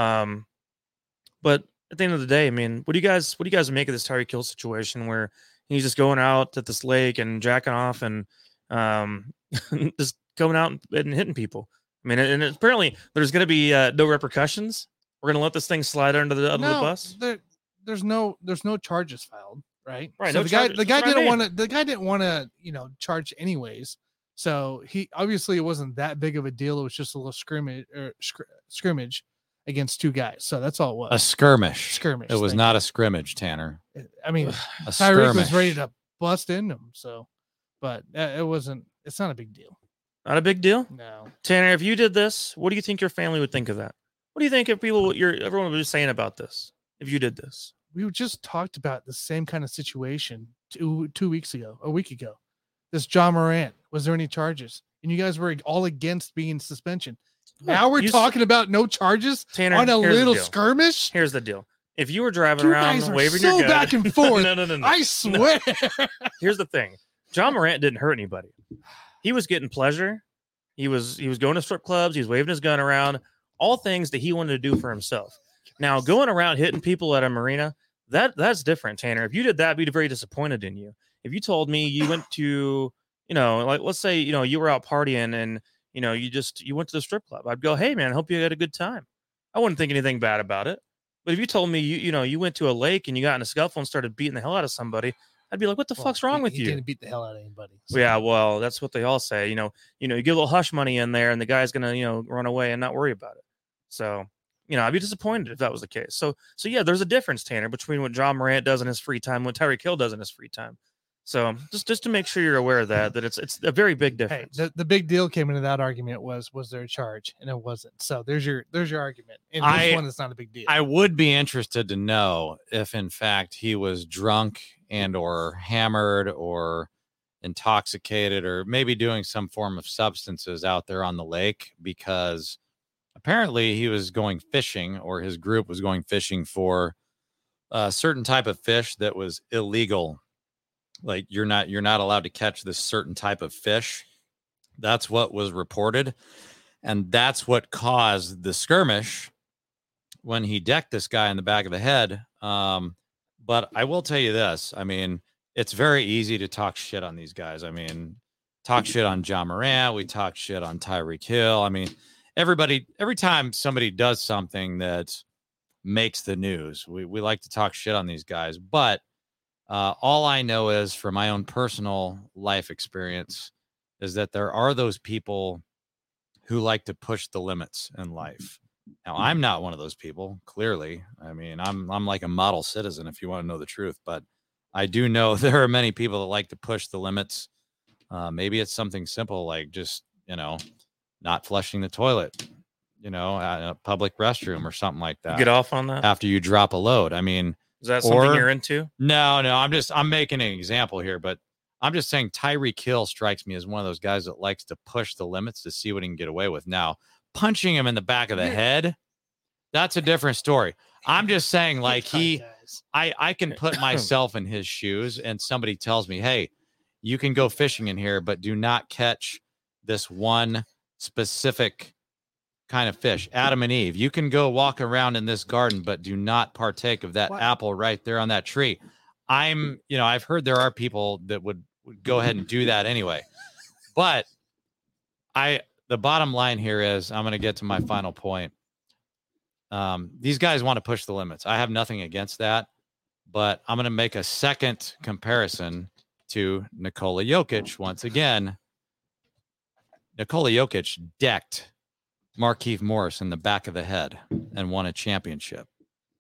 [SPEAKER 1] But at the end of the day, I mean, what do you guys make of this Tyreek Hill situation where he's just going out at this lake and jacking off and just going out and hitting people? I mean, and apparently there's going to be no repercussions. We're going to let this thing slide under the bus.
[SPEAKER 2] There's no charges filed, right?
[SPEAKER 1] Right,
[SPEAKER 2] So
[SPEAKER 1] no
[SPEAKER 2] the guy
[SPEAKER 1] charges. That's what I
[SPEAKER 2] the guy didn't want to, charge anyways. So he obviously, it wasn't that big of a deal. It was just a little scrimmage against two guys. So that's all it was.
[SPEAKER 3] A skirmish.
[SPEAKER 2] Skirmish.
[SPEAKER 3] It was
[SPEAKER 2] thank
[SPEAKER 3] not
[SPEAKER 2] you.
[SPEAKER 3] a scrimmage, Tanner.
[SPEAKER 2] I mean,
[SPEAKER 3] A
[SPEAKER 2] Tyreek was
[SPEAKER 3] skirmish.
[SPEAKER 2] ready to bust in them. So, but it's not a big deal.
[SPEAKER 1] Not a big deal.
[SPEAKER 2] No.
[SPEAKER 1] Tanner, if you did this, what do you think your family would think of that? What do you think if everyone was just saying about this if you did this?
[SPEAKER 2] We just talked about the same kind of situation 2 weeks ago, a week ago. This John Morant, was there any charges? And you guys were all against being suspension. Now we're talking about no charges
[SPEAKER 1] Tanner,
[SPEAKER 2] on a
[SPEAKER 1] here's the
[SPEAKER 2] little
[SPEAKER 1] deal.
[SPEAKER 2] skirmish.
[SPEAKER 1] Here's the deal. If you were driving
[SPEAKER 2] You
[SPEAKER 1] around
[SPEAKER 2] guys are
[SPEAKER 1] waving
[SPEAKER 2] so
[SPEAKER 1] your gun,
[SPEAKER 2] back and forth.
[SPEAKER 1] no.
[SPEAKER 2] I swear.
[SPEAKER 1] Here's the thing. John Morant didn't hurt anybody. He was getting pleasure. He was going to strip clubs. He was waving his gun around. All things that he wanted to do for himself. Now, going around hitting people at a marina, that's different, Tanner. If you did that, I'd be very disappointed in you. If you told me you went to, like let's say, you were out partying and, you went to the strip club, I'd go, hey, man, I hope you had a good time. I wouldn't think anything bad about it. But if you told me you went to a lake and you got in a scuffle and started beating the hell out of somebody, I'd be like, what the fuck's wrong with
[SPEAKER 2] he
[SPEAKER 1] you?
[SPEAKER 2] Didn't beat the hell out of anybody.
[SPEAKER 1] So. Yeah, well, that's what they all say. You get a little hush money in there and the guy's going to, run away and not worry about it. So, I'd be disappointed if that was the case. So yeah, there's a difference, Tanner, between what John Morant does in his free time and what Tyreek Hill does in his free time. So just to make sure you're aware of that it's a very big difference.
[SPEAKER 2] Hey, the big deal came into that argument was there a charge, and it wasn't. So there's your argument. And this one is not a big deal.
[SPEAKER 3] I would be interested to know if in fact he was drunk and or hammered or intoxicated or maybe doing some form of substances out there on the lake, because apparently he was going fishing, or his group was going fishing for a certain type of fish that was illegal. Like you're not allowed to catch this certain type of fish. That's what was reported. And that's what caused the skirmish when he decked this guy in the back of the head. But I will tell you this. I mean, it's very easy to talk shit on these guys. I mean, talk shit on John Morant. We talk shit on Tyreek Hill. I mean, every time somebody does something that makes the news, we like to talk shit on these guys. But all I know is from my own personal life experience is that there are those people who like to push the limits in life. Now, I'm not one of those people, clearly. I mean, I'm like a model citizen, if you want to know the truth. But I do know there are many people that like to push the limits. Maybe it's something simple like just, not flushing the toilet, at a public restroom or something like that.
[SPEAKER 1] You get off on that
[SPEAKER 3] after you drop a load. I mean,
[SPEAKER 1] is that something you're into?
[SPEAKER 3] No, I'm making an example here, but I'm just saying Tyreek Hill strikes me as one of those guys that likes to push the limits to see what he can get away with. Now, punching him in the back of the head, that's a different story. I'm just saying, like, I can put myself in his shoes and somebody tells me, hey, you can go fishing in here, but do not catch this one specific kind of fish. Adam and Eve, you can go walk around in this garden, but do not partake of that apple right there on that tree. I've heard there are people that would go ahead and do that anyway. But the bottom line here is, I'm going to get to my final point. These guys want to push the limits. I have nothing against that, but I'm going to make a second comparison to Nikola Jokic. Once again, Nikola Jokic decked Markieff Morris in the back of the head and won a championship.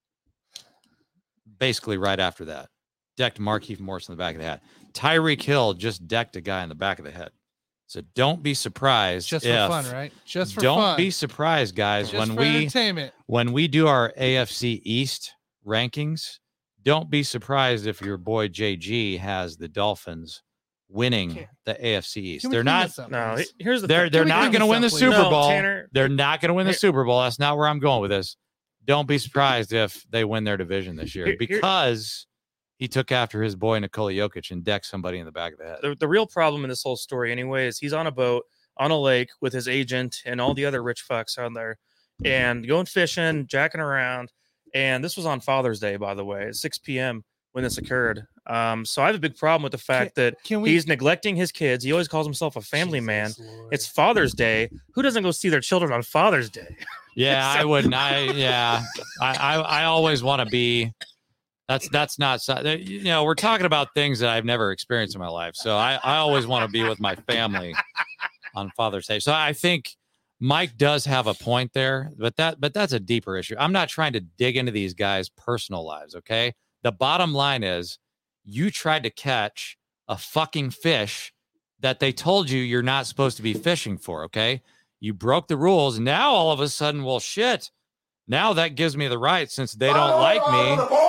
[SPEAKER 3] Basically right after that, decked Markieff Morris in the back of the head. Tyreek Hill just decked a guy in the back of the head. So don't be surprised.
[SPEAKER 2] Just for fun, right? Just for
[SPEAKER 3] don't
[SPEAKER 2] fun.
[SPEAKER 3] Be surprised, guys,
[SPEAKER 2] just when
[SPEAKER 3] we do our AFC East rankings. Don't be surprised if your boy JG has the Dolphins winning the AFC East. They're not.
[SPEAKER 1] No, here's the.
[SPEAKER 3] They're not going to win the Super Bowl.
[SPEAKER 1] Tanner,
[SPEAKER 3] they're not going to win the Super Bowl. That's not where I'm going with this. Don't be surprised if they win their division this year because he took after his boy Nikola Jokic and decked somebody in the back of the head.
[SPEAKER 1] The real problem in this whole story, anyway, is he's on a boat on a lake with his agent and all the other rich fucks on there, and going fishing, jacking around. And this was on Father's Day, by the way, at 6 p.m. when this occurred. So I have a big problem with the fact that he's neglecting his kids. He always calls himself a family man. Lord. It's Father's Day. Who doesn't go see their children on Father's Day?
[SPEAKER 3] Yeah, I wouldn't. I always want to be That's not, we're talking about things that I've never experienced in my life. So I always want to be with my family on Father's Day. So I think Mike does have a point there, but that's a deeper issue. I'm not trying to dig into these guys' personal lives. Okay. The bottom line is you tried to catch a fucking fish that they told you you're not supposed to be fishing for. Okay. You broke the rules. Now all of a sudden, well, shit. Now that gives me the right, since they don't like me.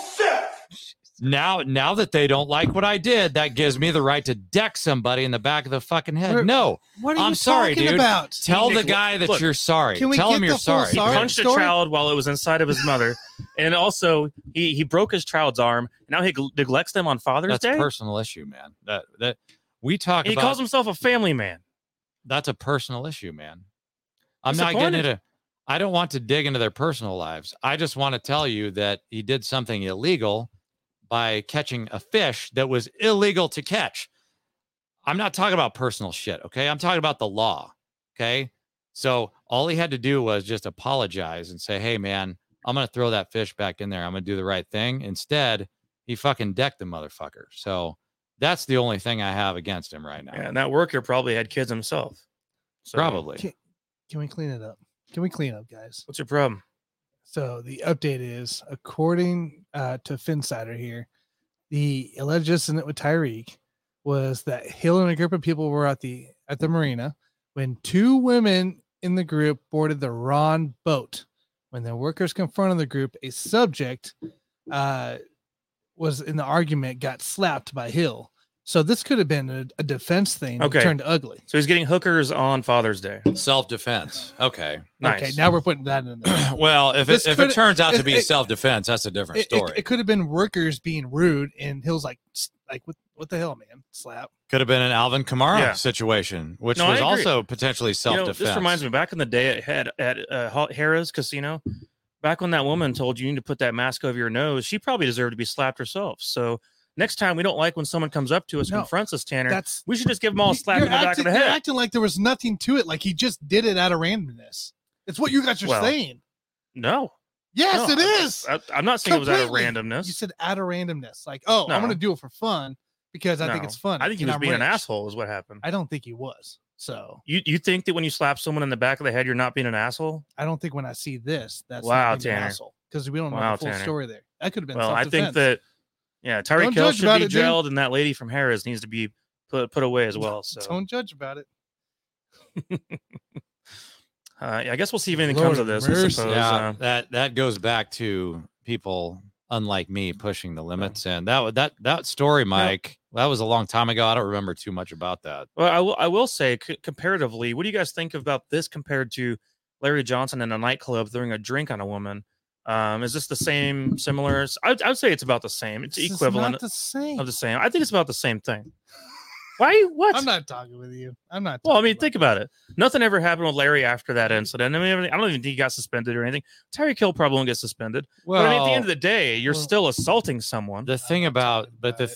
[SPEAKER 3] Now that they don't like what I did, that gives me the right to deck somebody in the back of the fucking head. No,
[SPEAKER 2] what are
[SPEAKER 3] I'm
[SPEAKER 2] you
[SPEAKER 3] sorry,
[SPEAKER 2] talking
[SPEAKER 3] dude.
[SPEAKER 2] About?
[SPEAKER 3] Tell the guy that you're sorry.
[SPEAKER 2] Can we
[SPEAKER 3] Tell
[SPEAKER 2] get
[SPEAKER 3] him you're
[SPEAKER 2] the full
[SPEAKER 3] sorry.
[SPEAKER 1] He
[SPEAKER 2] sorry
[SPEAKER 1] punched a
[SPEAKER 2] story?
[SPEAKER 1] child while it was inside of his mother, and also he broke his child's arm. Now he neglects them on Father's
[SPEAKER 3] That's
[SPEAKER 1] Day.
[SPEAKER 3] a personal issue, man. That we talk
[SPEAKER 1] And he
[SPEAKER 3] about.
[SPEAKER 1] calls himself a family man.
[SPEAKER 3] That's a personal issue, man. I'm not getting into. I don't want to dig into their personal lives. I just want to tell you that he did something illegal by catching a fish that was illegal to catch. I'm not talking about personal shit, okay? I'm talking about the law, okay? So all he had to do was just apologize and say, hey, man, I'm going to throw that fish back in there. I'm going to do the right thing. Instead, he fucking decked the motherfucker. So that's the only thing I have against him right now.
[SPEAKER 1] Yeah, and that worker probably had kids himself. So,
[SPEAKER 3] Probably.
[SPEAKER 2] Can we clean it up? Can we clean up, guys?
[SPEAKER 1] What's your problem?
[SPEAKER 2] So the update is, according to Finsider here, the alleged incident with Tyreek was that Hill and a group of people were at the marina when two women in the group boarded the wrong boat. When the workers confronted the group, a subject was in the argument, got slapped by Hill. So this could have been a defense thing that turned ugly.
[SPEAKER 1] So he's getting hookers on Father's Day.
[SPEAKER 3] Self-defense. Okay.
[SPEAKER 1] Nice.
[SPEAKER 2] Okay, now we're putting that in there.
[SPEAKER 3] Well, if it turns out to be self-defense, that's a different story.
[SPEAKER 2] It could have been workers being rude, and Hill's like what the hell, man? Slap.
[SPEAKER 3] Could have been an Alvin Kamara situation, which was also potentially self-defense.
[SPEAKER 1] This reminds me, back in the day at Harrah's Casino, back when that woman told you need to put that mask over your nose, she probably deserved to be slapped herself. So next time we don't like when someone comes up to us, confronts us, Tanner, we should just give them all a slap in the back of the head.
[SPEAKER 2] You're acting like there was nothing to it, like he just did it out of randomness. It's what you guys are saying.
[SPEAKER 1] No.
[SPEAKER 2] Yes, it is.
[SPEAKER 1] I'm not saying it was out of randomness.
[SPEAKER 2] You said out of randomness. Like, I'm going to do it for fun because I think it's fun.
[SPEAKER 1] I think he was being an asshole is what happened.
[SPEAKER 2] I don't think he was. So
[SPEAKER 1] you think that when you slap someone in the back of the head, you're not being an asshole?
[SPEAKER 2] I don't think when I see this, that's
[SPEAKER 1] wow,
[SPEAKER 2] not
[SPEAKER 1] Tanner.
[SPEAKER 2] An asshole, because we don't know the full story there. That could have been.
[SPEAKER 1] Well,
[SPEAKER 2] self-defense.
[SPEAKER 1] I think that Tyreek Hill should be jailed, and that lady from Harrah's needs to be put away as well. So
[SPEAKER 2] don't judge about it.
[SPEAKER 1] I guess we'll see if anything comes of this. I suppose.
[SPEAKER 3] Yeah, that goes back to people unlike me pushing the limits, and that story, Mike, that was a long time ago. I don't remember too much about that.
[SPEAKER 1] Well, I will say comparatively, what do you guys think about this compared to Larry Johnson in a nightclub throwing a drink on a woman? Is this the same, similar? I would say it's about the same. It's equivalent
[SPEAKER 2] of the same.
[SPEAKER 1] I think it's about the same thing. Why? What?
[SPEAKER 2] I'm not talking with you. I'm not.
[SPEAKER 1] Well, I mean, think about it. Nothing ever happened with Larry after that incident. I mean, I don't even think he got suspended or anything. Tyreek Hill probably won't get suspended. Well, but I mean, at the end of the day, you're still assaulting someone.
[SPEAKER 3] The thing about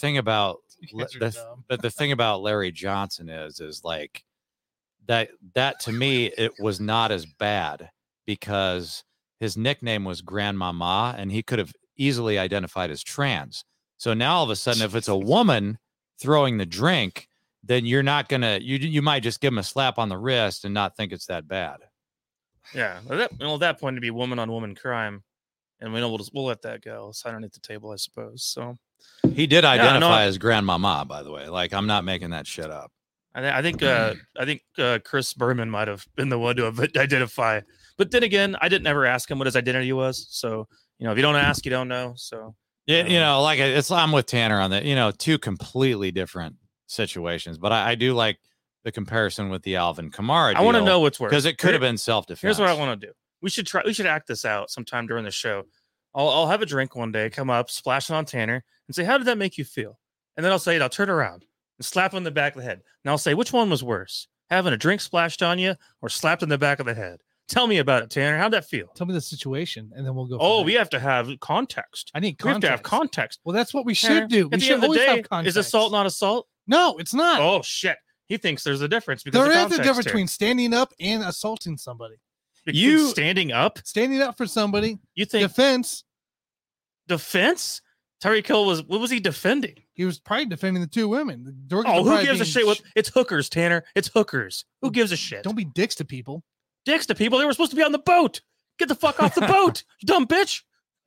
[SPEAKER 3] Larry Johnson is like that to me, it was not as bad because his nickname was Grandmama, and he could have easily identified as trans. So now all of a sudden, if it's a woman throwing the drink, then you're not gonna you might just give him a slap on the wrist and not think it's that bad.
[SPEAKER 1] Yeah, at that point, it'd be woman on woman crime, and we'll let that go. It's underneath the table, I suppose. So
[SPEAKER 3] he did identify as Grandmama, by the way. Like, I'm not making that shit up.
[SPEAKER 1] I think Chris Berman might have been the one to identify. But then again, I didn't ever ask him what his identity was. So if you don't ask, you don't know. So.
[SPEAKER 3] Yeah, I'm with Tanner on that. Two completely different situations, but I do like the comparison with the Alvin Kamara deal.
[SPEAKER 1] I want to know what's worse
[SPEAKER 3] because it could have been self-defense.
[SPEAKER 1] Here's what I want to do. We should act this out sometime during the show. I'll have a drink one day, come up, splash it on Tanner, and say, "How did that make you feel?" And then I'll say, I'll turn around and slap him in the back of the head, and I'll say, "Which one was worse, having a drink splashed on you or slapped in the back of the head?" Tell me about it, Tanner. How'd that feel?
[SPEAKER 2] Tell me the situation, and then we'll go.
[SPEAKER 1] Oh, we have to have context.
[SPEAKER 2] I need context.
[SPEAKER 1] We have to have context.
[SPEAKER 2] Well, that's what we should do.
[SPEAKER 1] At the end of the day, is assault not assault?
[SPEAKER 2] No, it's not.
[SPEAKER 1] Oh, shit. He thinks there's a difference. Because
[SPEAKER 2] there is a difference between standing up and assaulting somebody.
[SPEAKER 1] Standing up
[SPEAKER 2] for somebody.
[SPEAKER 1] You think
[SPEAKER 2] defense?
[SPEAKER 1] Defense? Tyreek Hill what was he defending?
[SPEAKER 2] He was probably defending the 2 women. The dorks
[SPEAKER 1] Oh,
[SPEAKER 2] are
[SPEAKER 1] who
[SPEAKER 2] probably
[SPEAKER 1] gives a
[SPEAKER 2] being
[SPEAKER 1] shit? It's hookers, Tanner. It's hookers. Who gives a shit?
[SPEAKER 2] Don't be dicks to people.
[SPEAKER 1] Dicks to people. They were supposed to be on the boat. Get the fuck off the boat, you dumb bitch.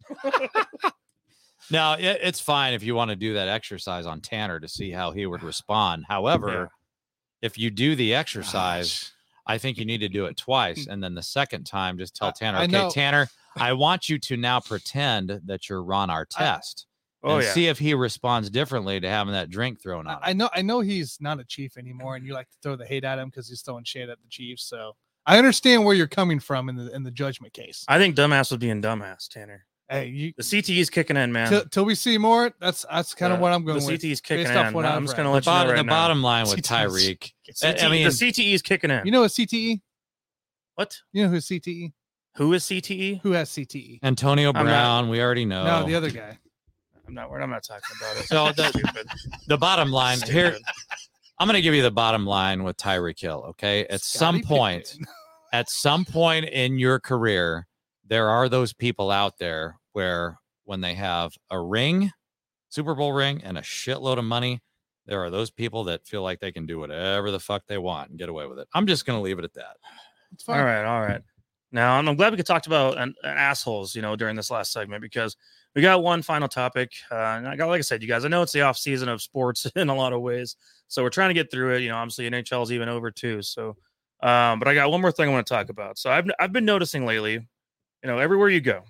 [SPEAKER 3] Now, it's fine if you want to do that exercise on Tanner to see how he would respond. However, if you do the exercise, I think you need to do it twice. And then the second time, just tell Tanner, okay, Tanner, I want you to now pretend that you're Ron Artest. And see if he responds differently to having that drink thrown on him.
[SPEAKER 2] I know he's not a Chief anymore, and you like to throw the hate at him because he's throwing shade at the Chiefs. So I understand where you're coming from in the judgment case.
[SPEAKER 1] I think dumbass was being dumbass, Tanner.
[SPEAKER 2] Hey,
[SPEAKER 1] the CTE is kicking in, man.
[SPEAKER 2] Till we see more, that's kind of what I'm going with.
[SPEAKER 1] The CTE is kicking in. I'm just going to let you know right
[SPEAKER 3] the
[SPEAKER 1] now.
[SPEAKER 3] Bottom line with Tyreek.
[SPEAKER 1] I mean, the CTE is kicking in.
[SPEAKER 2] You know a CTE?
[SPEAKER 1] What?
[SPEAKER 2] You know who's CTE?
[SPEAKER 1] Who is CTE?
[SPEAKER 2] Who has CTE?
[SPEAKER 3] Antonio Brown. We already know.
[SPEAKER 2] No, the other guy.
[SPEAKER 1] I'm not talking about it.
[SPEAKER 3] So the bottom line here, I'm going to give you the bottom line with Tyreek Hill. Okay. At some point in your career, there are those people out there where when they have a ring, Super Bowl ring, and a shitload of money, there are those people that feel like they can do whatever the fuck they want and get away with it. I'm just going to leave it at that.
[SPEAKER 2] It's fine.
[SPEAKER 1] All right. Now, I'm glad we could talk about assholes, during this last segment, because we got one final topic. And like I said, you guys, I know it's the off season of sports in a lot of ways. So we're trying to get through it. Obviously NHL is even over too. So, but I got one more thing I want to talk about. So I've been noticing lately, everywhere we go,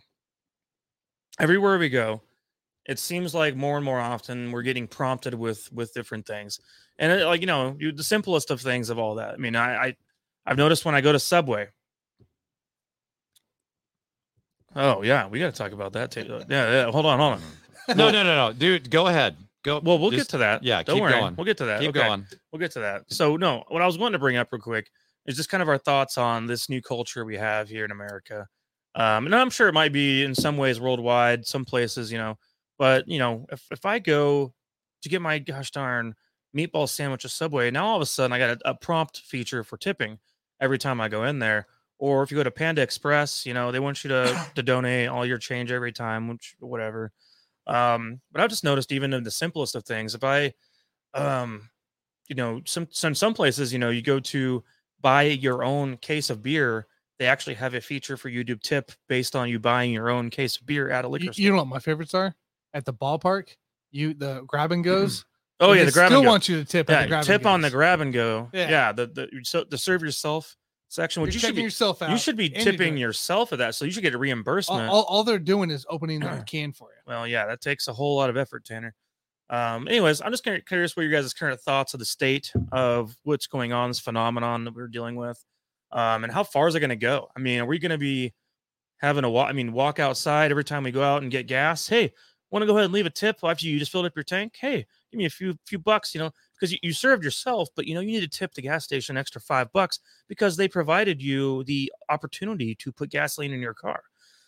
[SPEAKER 1] it seems like more and more often we're getting prompted with different things. And the simplest of things of all that. I mean, I've noticed when I go to Subway. Oh yeah, we got to talk about that too. Yeah. Hold on.
[SPEAKER 3] No, dude, go ahead. Go.
[SPEAKER 1] Well, we'll get to that.
[SPEAKER 3] Yeah,
[SPEAKER 1] don't
[SPEAKER 3] keep
[SPEAKER 1] worry.
[SPEAKER 3] going.
[SPEAKER 1] We'll get to that.
[SPEAKER 3] Keep going.
[SPEAKER 1] We'll get to that. So, no, what I was wanting to bring up real quick is just kind of our thoughts on this new culture we have here in America. And I'm sure it might be in some ways worldwide, some places, but if I go to get my gosh darn meatball sandwich at Subway, now all of a sudden I got a prompt feature for tipping every time I go in there. Or if you go to Panda Express, they want you to donate all your change every time, which whatever. But I've just noticed even in the simplest of things, if I, some places, you go to buy your own case of beer, they actually have a feature for you to tip based on you buying your own case of beer at a liquor store.
[SPEAKER 2] You know what my favorites are? At the ballpark, the grab and goes.
[SPEAKER 1] Mm-hmm. Oh yeah, the grab and go.
[SPEAKER 2] Still want you to tip.
[SPEAKER 1] Yeah,
[SPEAKER 2] on the grab
[SPEAKER 1] tip
[SPEAKER 2] and goes.
[SPEAKER 1] on the grab and go.
[SPEAKER 2] Yeah.
[SPEAKER 1] The serve yourself section, which
[SPEAKER 2] You're checking yourself out.
[SPEAKER 1] You should be tipping yourself at that, so you should get a reimbursement.
[SPEAKER 2] All they're doing is opening the can for you.
[SPEAKER 1] Well, yeah, that takes a whole lot of effort, Tanner. Anyways, I'm just curious what your guys' current thoughts of the state of what's going on, this phenomenon that we're dealing with, and how far is it going to go? I mean, are we going to be having walk outside every time we go out and get gas? Hey, want to go ahead and leave a tip after you just filled up your tank? Hey, give me a few bucks, because you served yourself, but you need to tip the gas station an extra $5 because they provided you the opportunity to put gasoline in your car.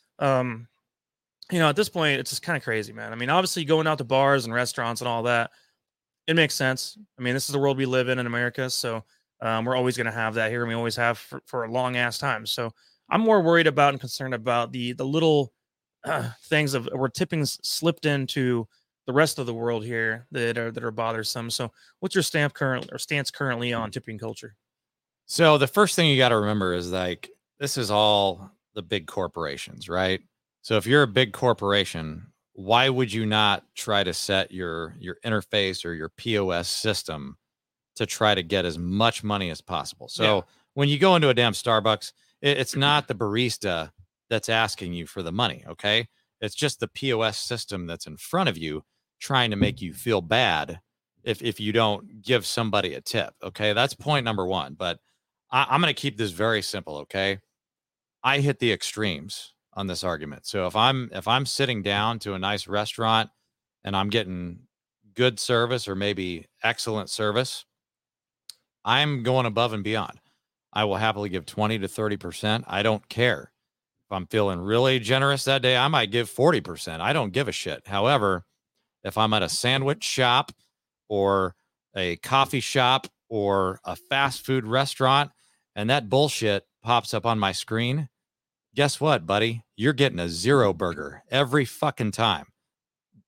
[SPEAKER 1] At this point, it's just kind of crazy, man. I mean, obviously going out to bars and restaurants and all that, it makes sense. I mean, this is the world we live in America. So we're always going to have that here. And we always have for a long ass time. So I'm more worried about and concerned about the little things of where tipping slipped into the rest of the world here that are bothersome. So what's your stance currently on tipping culture?
[SPEAKER 3] So the first thing you got to remember is this is all the big corporations, right? So if you're a big corporation, why would you not try to set your interface or your POS system to try to get as much money as possible? So when you go into a damn Starbucks, it's not the barista that's asking you for the money, okay? It's just the POS system that's in front of you trying to make you feel bad if you don't give somebody a tip, okay? That's point number one. But I'm going to keep this very simple, okay? I hit the extremes on this argument. So if I'm sitting down to a nice restaurant and I'm getting good service or maybe excellent service, I'm going above and beyond. I will happily give 20 to 30%. I don't care. If I'm feeling really generous that day, I might give 40%. I don't give a shit. However, if I'm at a sandwich shop or a coffee shop or a fast food restaurant and that bullshit pops up on my screen, guess what, buddy? You're getting a zero burger every fucking time.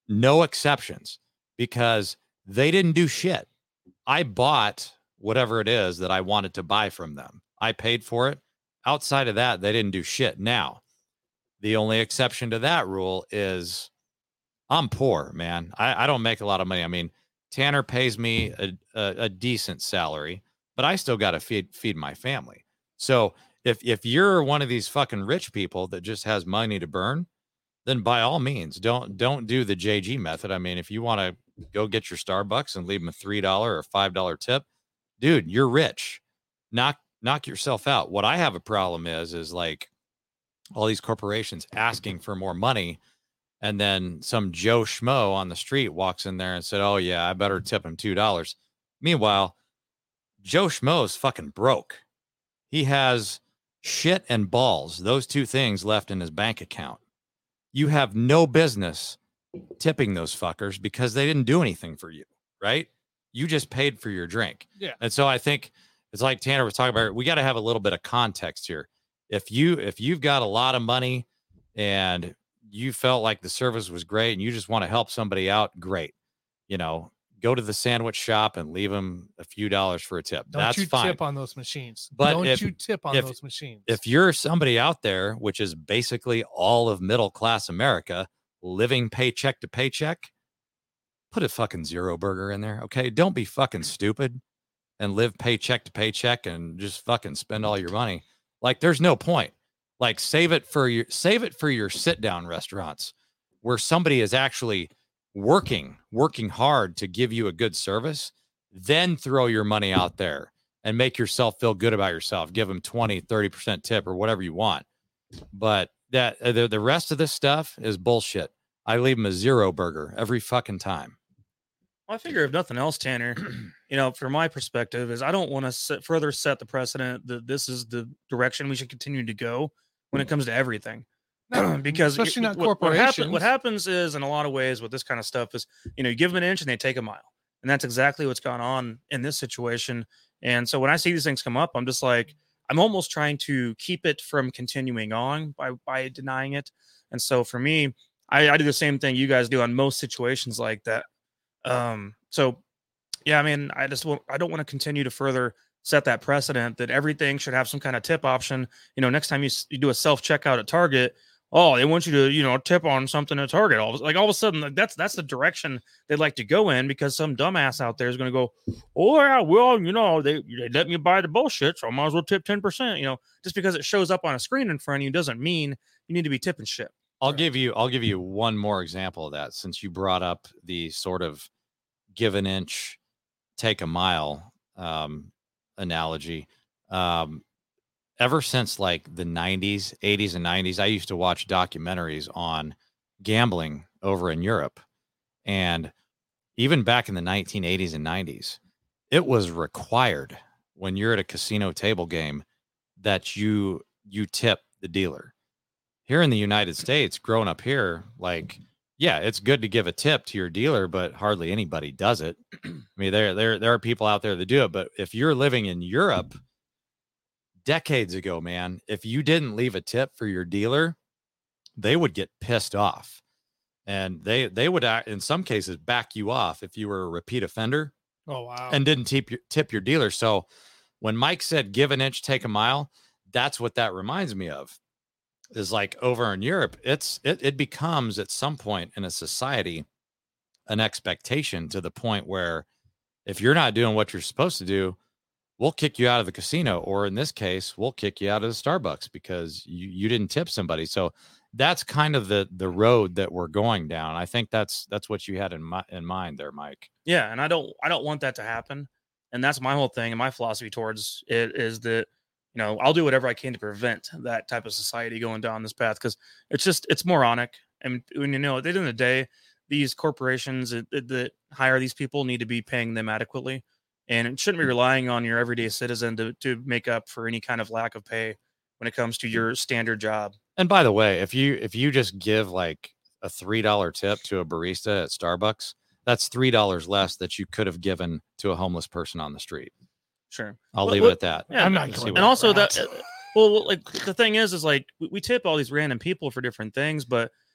[SPEAKER 3] no exceptions, because they didn't do shit. I bought whatever it is that I wanted to buy from them. I paid for it. Outside of that, they didn't do shit. Now, the only exception to that rule is I'm poor, man. I don't make a lot of money. I mean, Tanner pays me a decent salary, but I still got to feed my family. So if you're one of these fucking rich people that just has money to burn, then by all means, don't do the JG method. I mean, if you want to go get your Starbucks and leave them a $3 or $5 tip, dude, you're rich. Knock yourself out. What I have a problem is like all these corporations asking for more money, and then some Joe Schmo on the street walks in there and said, "Oh yeah, I better tip him $2." Meanwhile, Joe Schmo's fucking broke. He has shit and balls, those two things left in his bank account. You have no business tipping those fuckers because they didn't do anything for you, right? You just paid for your drink.
[SPEAKER 2] Yeah.
[SPEAKER 3] And so I think it's like Tanner was talking about, we got to have a little bit of context here. If you've got a lot of money and you felt like the service was great and you just want to help somebody out, great. Go to the sandwich shop and leave them a few dollars for a tip. That's fine.
[SPEAKER 2] Tip on those machines.
[SPEAKER 3] But
[SPEAKER 2] don't you tip on those machines.
[SPEAKER 3] If you're somebody out there, which is basically all of middle-class America, living paycheck to paycheck, put a fucking Zero Burger in there, okay? Don't be fucking stupid and live paycheck to paycheck and just fucking spend all your money. Like, there's no point. Like, save it for your sit-down restaurants where somebody is actually working hard to give you a good service. Then throw your money out there and make yourself feel good about yourself. Give them 20-30% tip or whatever you want. But that the rest of this stuff is bullshit. I leave them a Zero Burger every fucking time.
[SPEAKER 1] Well, I figure if nothing else, Tanner, from my perspective, is I don't want to further set the precedent that this is the direction we should continue to go when it comes to everything. Because
[SPEAKER 2] especially not corporations.
[SPEAKER 1] What happens is, in a lot of ways, with this kind of stuff is, you give them an inch and they take a mile. And that's exactly what's gone on in this situation. And so when I see these things come up, I'm just like, I'm almost trying to keep it from continuing on by denying it. And so for me, I do the same thing you guys do on most situations like that. So yeah, I mean, I don't want to continue to further set that precedent that everything should have some kind of tip option. Next time you do a self-checkout at Target, they want you to, tip on something at Target. All of a sudden, like, that's the direction they'd like to go in, because some dumbass out there is going to go, oh yeah, well, they let me buy the bullshit, so I might as well tip 10%. Just because it shows up on a screen in front of you doesn't mean you need to be tipping shit.
[SPEAKER 3] I'll give you one more example of that, since you brought up the sort of give an inch, take a mile analogy. Ever since like the 80s and 90s, I used to watch documentaries on gambling over in Europe. And even back in the 1980s and 90s, it was required when you're at a casino table game that you tip the dealer. Here in the United States, growing up here, like, yeah, it's good to give a tip to your dealer, but hardly anybody does it. I mean, there are people out there that do it, but if you're living in Europe, decades ago, man, if you didn't leave a tip for your dealer, they would get pissed off, and they would, in some cases, back you off if you were a repeat offender.
[SPEAKER 2] Oh wow!
[SPEAKER 3] And didn't tip your dealer. So when Mike said "give an inch, take a mile," that's what that reminds me of. Is like over in Europe, it becomes at some point in a society an expectation, to the point where if you're not doing what you're supposed to do, we'll kick you out of the casino, or in this case, we'll kick you out of the Starbucks because you didn't tip somebody. So that's kind of the road that we're going down. I think that's what you had in mind there, Mike.
[SPEAKER 1] Yeah, and I don't want that to happen. And that's my whole thing, and my philosophy towards it is that, I'll do whatever I can to prevent that type of society going down this path, because it's moronic. And when at the end of the day, these corporations that hire these people need to be paying them adequately. And it shouldn't be relying on your everyday citizen to make up for any kind of lack of pay when it comes to your standard job.
[SPEAKER 3] And by the way, if you just give like a $3 tip to a barista at Starbucks, that's $3 less that you could have given to a homeless person on the street.
[SPEAKER 1] Sure.
[SPEAKER 3] I'll leave it at that.
[SPEAKER 1] Yeah,
[SPEAKER 2] I'm not going.
[SPEAKER 1] And also that, like the thing is like we tip all these random people for different things, but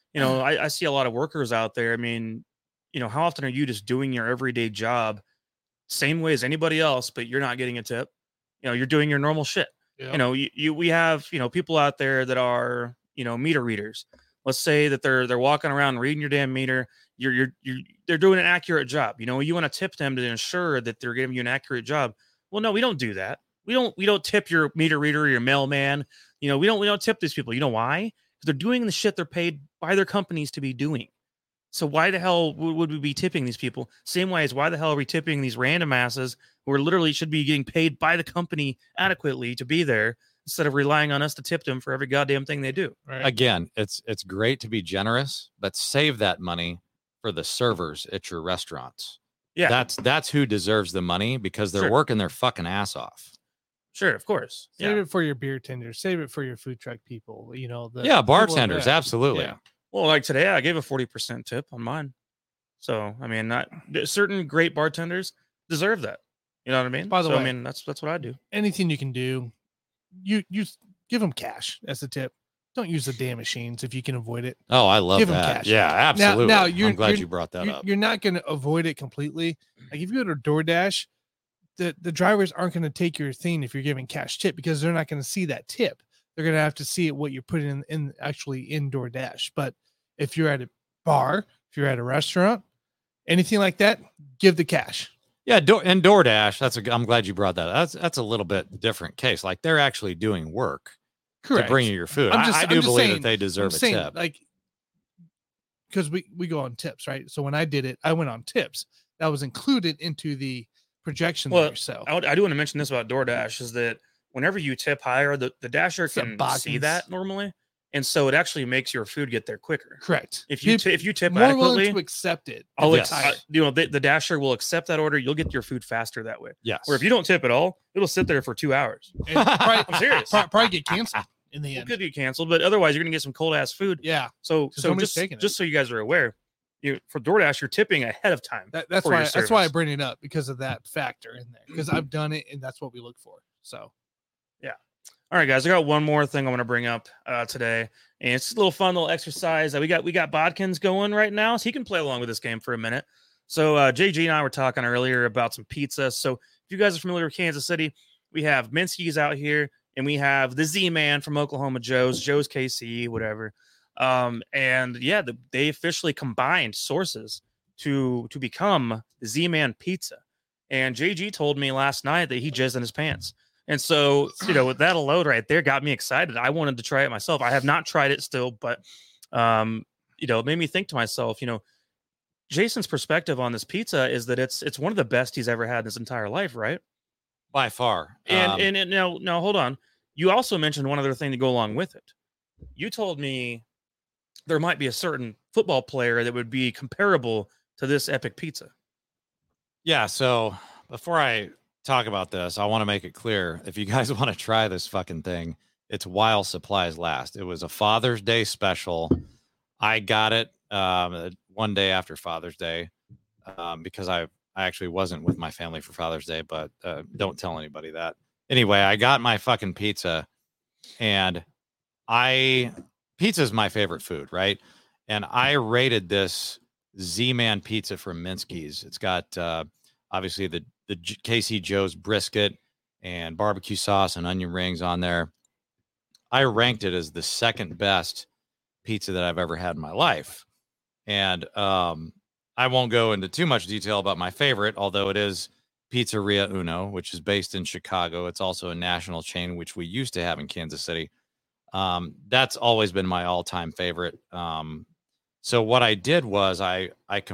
[SPEAKER 1] You know, I see a lot of workers out there. I mean, you know, how often are you just doing your everyday job same way as anybody else, but you're not getting a tip? You know, you're doing your normal shit.
[SPEAKER 2] Yep.
[SPEAKER 1] You know, we have, you know, people out there that are, you know, meter readers. Let's say that they're walking around reading your damn meter. They're doing an accurate job. You know, you want to tip them to ensure that they're giving you an accurate job. Well, no, we don't do that. We don't tip your meter reader or your mailman. You know, we don't tip these people. You know why? Because they're doing the shit they're paid by their companies to be doing. So why the hell would we be tipping these people? Same way as why the hell are we tipping these random asses who are literally should be getting paid by the company adequately to be there instead of relying on us to tip them for every goddamn thing they do.
[SPEAKER 2] Right.
[SPEAKER 3] Again, it's great to be generous, but save that money for the servers at your restaurants.
[SPEAKER 1] Yeah,
[SPEAKER 3] That's who deserves the money because they're
[SPEAKER 1] Sure.
[SPEAKER 3] working their fucking ass off.
[SPEAKER 1] sure, of course.
[SPEAKER 2] Save
[SPEAKER 1] Yeah.
[SPEAKER 2] it for your beer tenders. Save it for your food truck people. You know, the
[SPEAKER 3] Yeah,
[SPEAKER 2] people-
[SPEAKER 3] bartenders,
[SPEAKER 2] yeah.
[SPEAKER 3] absolutely.
[SPEAKER 2] Yeah.
[SPEAKER 1] Well, like today, I gave a 40% tip on mine. So I mean, not certain great bartenders deserve that. You know what I mean?
[SPEAKER 2] By the
[SPEAKER 1] so,
[SPEAKER 2] way-
[SPEAKER 1] I mean that's what I do.
[SPEAKER 2] Anything you can do, you give them cash as a tip. Don't use the damn machines if you can avoid it.
[SPEAKER 3] Oh, I love
[SPEAKER 2] Give 'em
[SPEAKER 3] that.
[SPEAKER 2] cash.
[SPEAKER 3] Yeah, absolutely.
[SPEAKER 2] now you're-
[SPEAKER 3] I'm glad
[SPEAKER 2] you're-
[SPEAKER 3] you brought that up.
[SPEAKER 2] You're not going to avoid it completely. Like if you go to DoorDash, the drivers aren't going to take your thing if you're giving cash tip because they're not going to see that tip. They're going to have to see what you're putting in actually in DoorDash. But if you're at a bar, if you're at a restaurant, anything like that, give the cash.
[SPEAKER 3] Yeah, and DoorDash. I'm glad you brought that up. That's a little bit different case. Like they're actually doing work to bring you your food. I do believe
[SPEAKER 2] saying,
[SPEAKER 3] that they deserve
[SPEAKER 2] I'm
[SPEAKER 3] a
[SPEAKER 2] saying,
[SPEAKER 3] tip.
[SPEAKER 2] like, because we go on tips, right? So when I did it, I went on tips. That was included into the projection
[SPEAKER 1] Well,
[SPEAKER 2] there. So
[SPEAKER 1] I do want to mention this about DoorDash is that whenever you tip higher, the dasher
[SPEAKER 2] It's a
[SPEAKER 1] can see
[SPEAKER 2] boxings.
[SPEAKER 1] that normally, and so it actually makes your food get there quicker.
[SPEAKER 2] correct.
[SPEAKER 1] If you
[SPEAKER 2] People
[SPEAKER 1] if you tip
[SPEAKER 2] more willing
[SPEAKER 1] adequately,
[SPEAKER 2] to accept it.
[SPEAKER 1] I'll
[SPEAKER 2] if it's
[SPEAKER 3] Yes.
[SPEAKER 2] higher.
[SPEAKER 1] you know the dasher will accept that order. You'll get your food faster that way.
[SPEAKER 3] Yes.
[SPEAKER 1] Or if you don't tip at all, it'll sit there for 2 hours.
[SPEAKER 2] And probably,
[SPEAKER 1] I'm serious.
[SPEAKER 2] probably get canceled in the
[SPEAKER 1] It
[SPEAKER 2] end.
[SPEAKER 1] could get canceled, but otherwise you're gonna get some cold ass food.
[SPEAKER 2] Yeah,
[SPEAKER 1] So
[SPEAKER 2] 'Cause
[SPEAKER 1] so
[SPEAKER 2] nobody's
[SPEAKER 1] just
[SPEAKER 2] taking it.
[SPEAKER 1] just so you guys are aware, for DoorDash you're tipping ahead of time.
[SPEAKER 2] that's
[SPEAKER 1] for your
[SPEAKER 2] why that's why I
[SPEAKER 1] service.
[SPEAKER 2] bring it up because of that factor in there. Because I've done it and that's what we look for. So
[SPEAKER 1] All right, guys, I got one more thing I want to bring up today, and it's just a little fun little exercise. We got Bodkins going right now, so he can play along with this game for a minute. So JG and I were talking earlier about some pizza. So if you guys are familiar with Kansas City, we have Minsky's out here, and we have the Z-Man from Oklahoma Joe's KC, whatever. And yeah, they officially combined sources to become the Z-Man Pizza. And JG told me last night that he jizzed in his pants. And so, you know, with that alone right there got me excited. I wanted to try it myself. I have not tried it still, but, you know, it made me think to myself, you know, Jason's perspective on this pizza is that it's one of the best he's ever had in his entire life, right?
[SPEAKER 3] By far.
[SPEAKER 1] And now hold on. You also mentioned one other thing to go along with it. You told me there might be a certain football player that would be comparable to this epic pizza.
[SPEAKER 3] Yeah, so before I talk about this, I want to make it clear if you guys want to try this fucking thing, it's while supplies last. It was a Father's Day special. I got it one day after Father's Day because I actually wasn't with my family for Father's Day, but don't tell anybody that. Anyway, I got my fucking pizza, and pizza is my favorite food, right? And I rated this Z-Man pizza from Minsky's. It's got obviously the KC Joe's brisket and barbecue sauce and onion rings on there. I ranked it as the second best pizza that I've ever had in my life. And I won't go into too much detail about my favorite, although it is Pizzeria Uno, which is based in Chicago. It's also a national chain, which we used to have in Kansas City. That's always been my all-time favorite. So what I did was I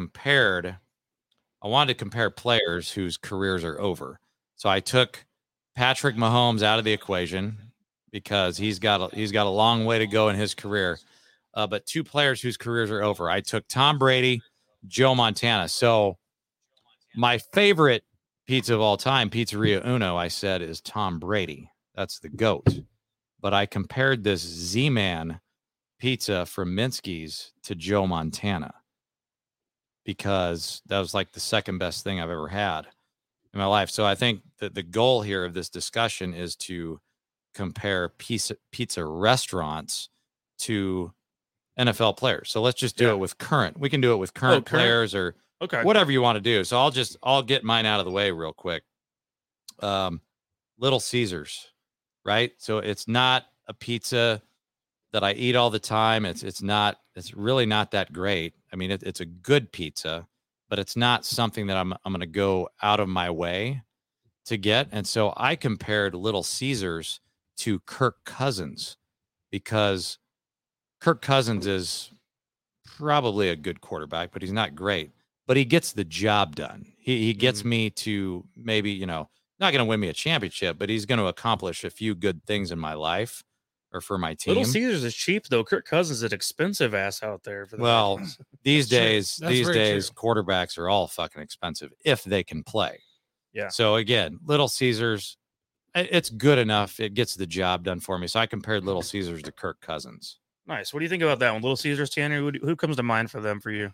[SPEAKER 3] wanted to compare players whose careers are over. So I took Patrick Mahomes out of the equation because he's got a long way to go in his career. But two players whose careers are over. I took Tom Brady, Joe Montana. So my favorite pizza of all time, Pizzeria Uno, I said, is Tom Brady. That's the GOAT. But I compared this Z-Man pizza from Minsky's to Joe Montana, because that was like the second best thing I've ever had in my life. So I think that the goal here of this discussion is to compare pizza restaurants to NFL players. So let's just do
[SPEAKER 1] Yeah.
[SPEAKER 3] it with current. We can do it with current
[SPEAKER 1] current?
[SPEAKER 3] players or
[SPEAKER 1] Okay.
[SPEAKER 3] whatever you want to do. So I'll get mine out of the way real quick. Little Caesars, right? So it's not a pizza that I eat all the time. It's really not that great. I mean, it's a good pizza, but it's not something that I'm going to go out of my way to get. And so I compared Little Caesars to Kirk Cousins, because Kirk Cousins is probably a good quarterback, but he's not great. But he gets the job done. He gets me to maybe, not going to win me a championship, but he's going to accomplish a few good things in my life or for my team.
[SPEAKER 1] Little Caesars is cheap though. Kirk Cousins is an expensive ass out there. For the
[SPEAKER 3] Well,
[SPEAKER 1] Vikings.
[SPEAKER 3] these
[SPEAKER 2] That's
[SPEAKER 3] days,
[SPEAKER 2] true.
[SPEAKER 3] quarterbacks are all fucking expensive if they can play.
[SPEAKER 1] Yeah.
[SPEAKER 3] So again, Little Caesars, it's good enough. It gets the job done for me. So I compared Little Caesars to Kirk Cousins.
[SPEAKER 1] Nice. What do you think about that one? Little Caesars, Tanner. Who comes to mind for them for you?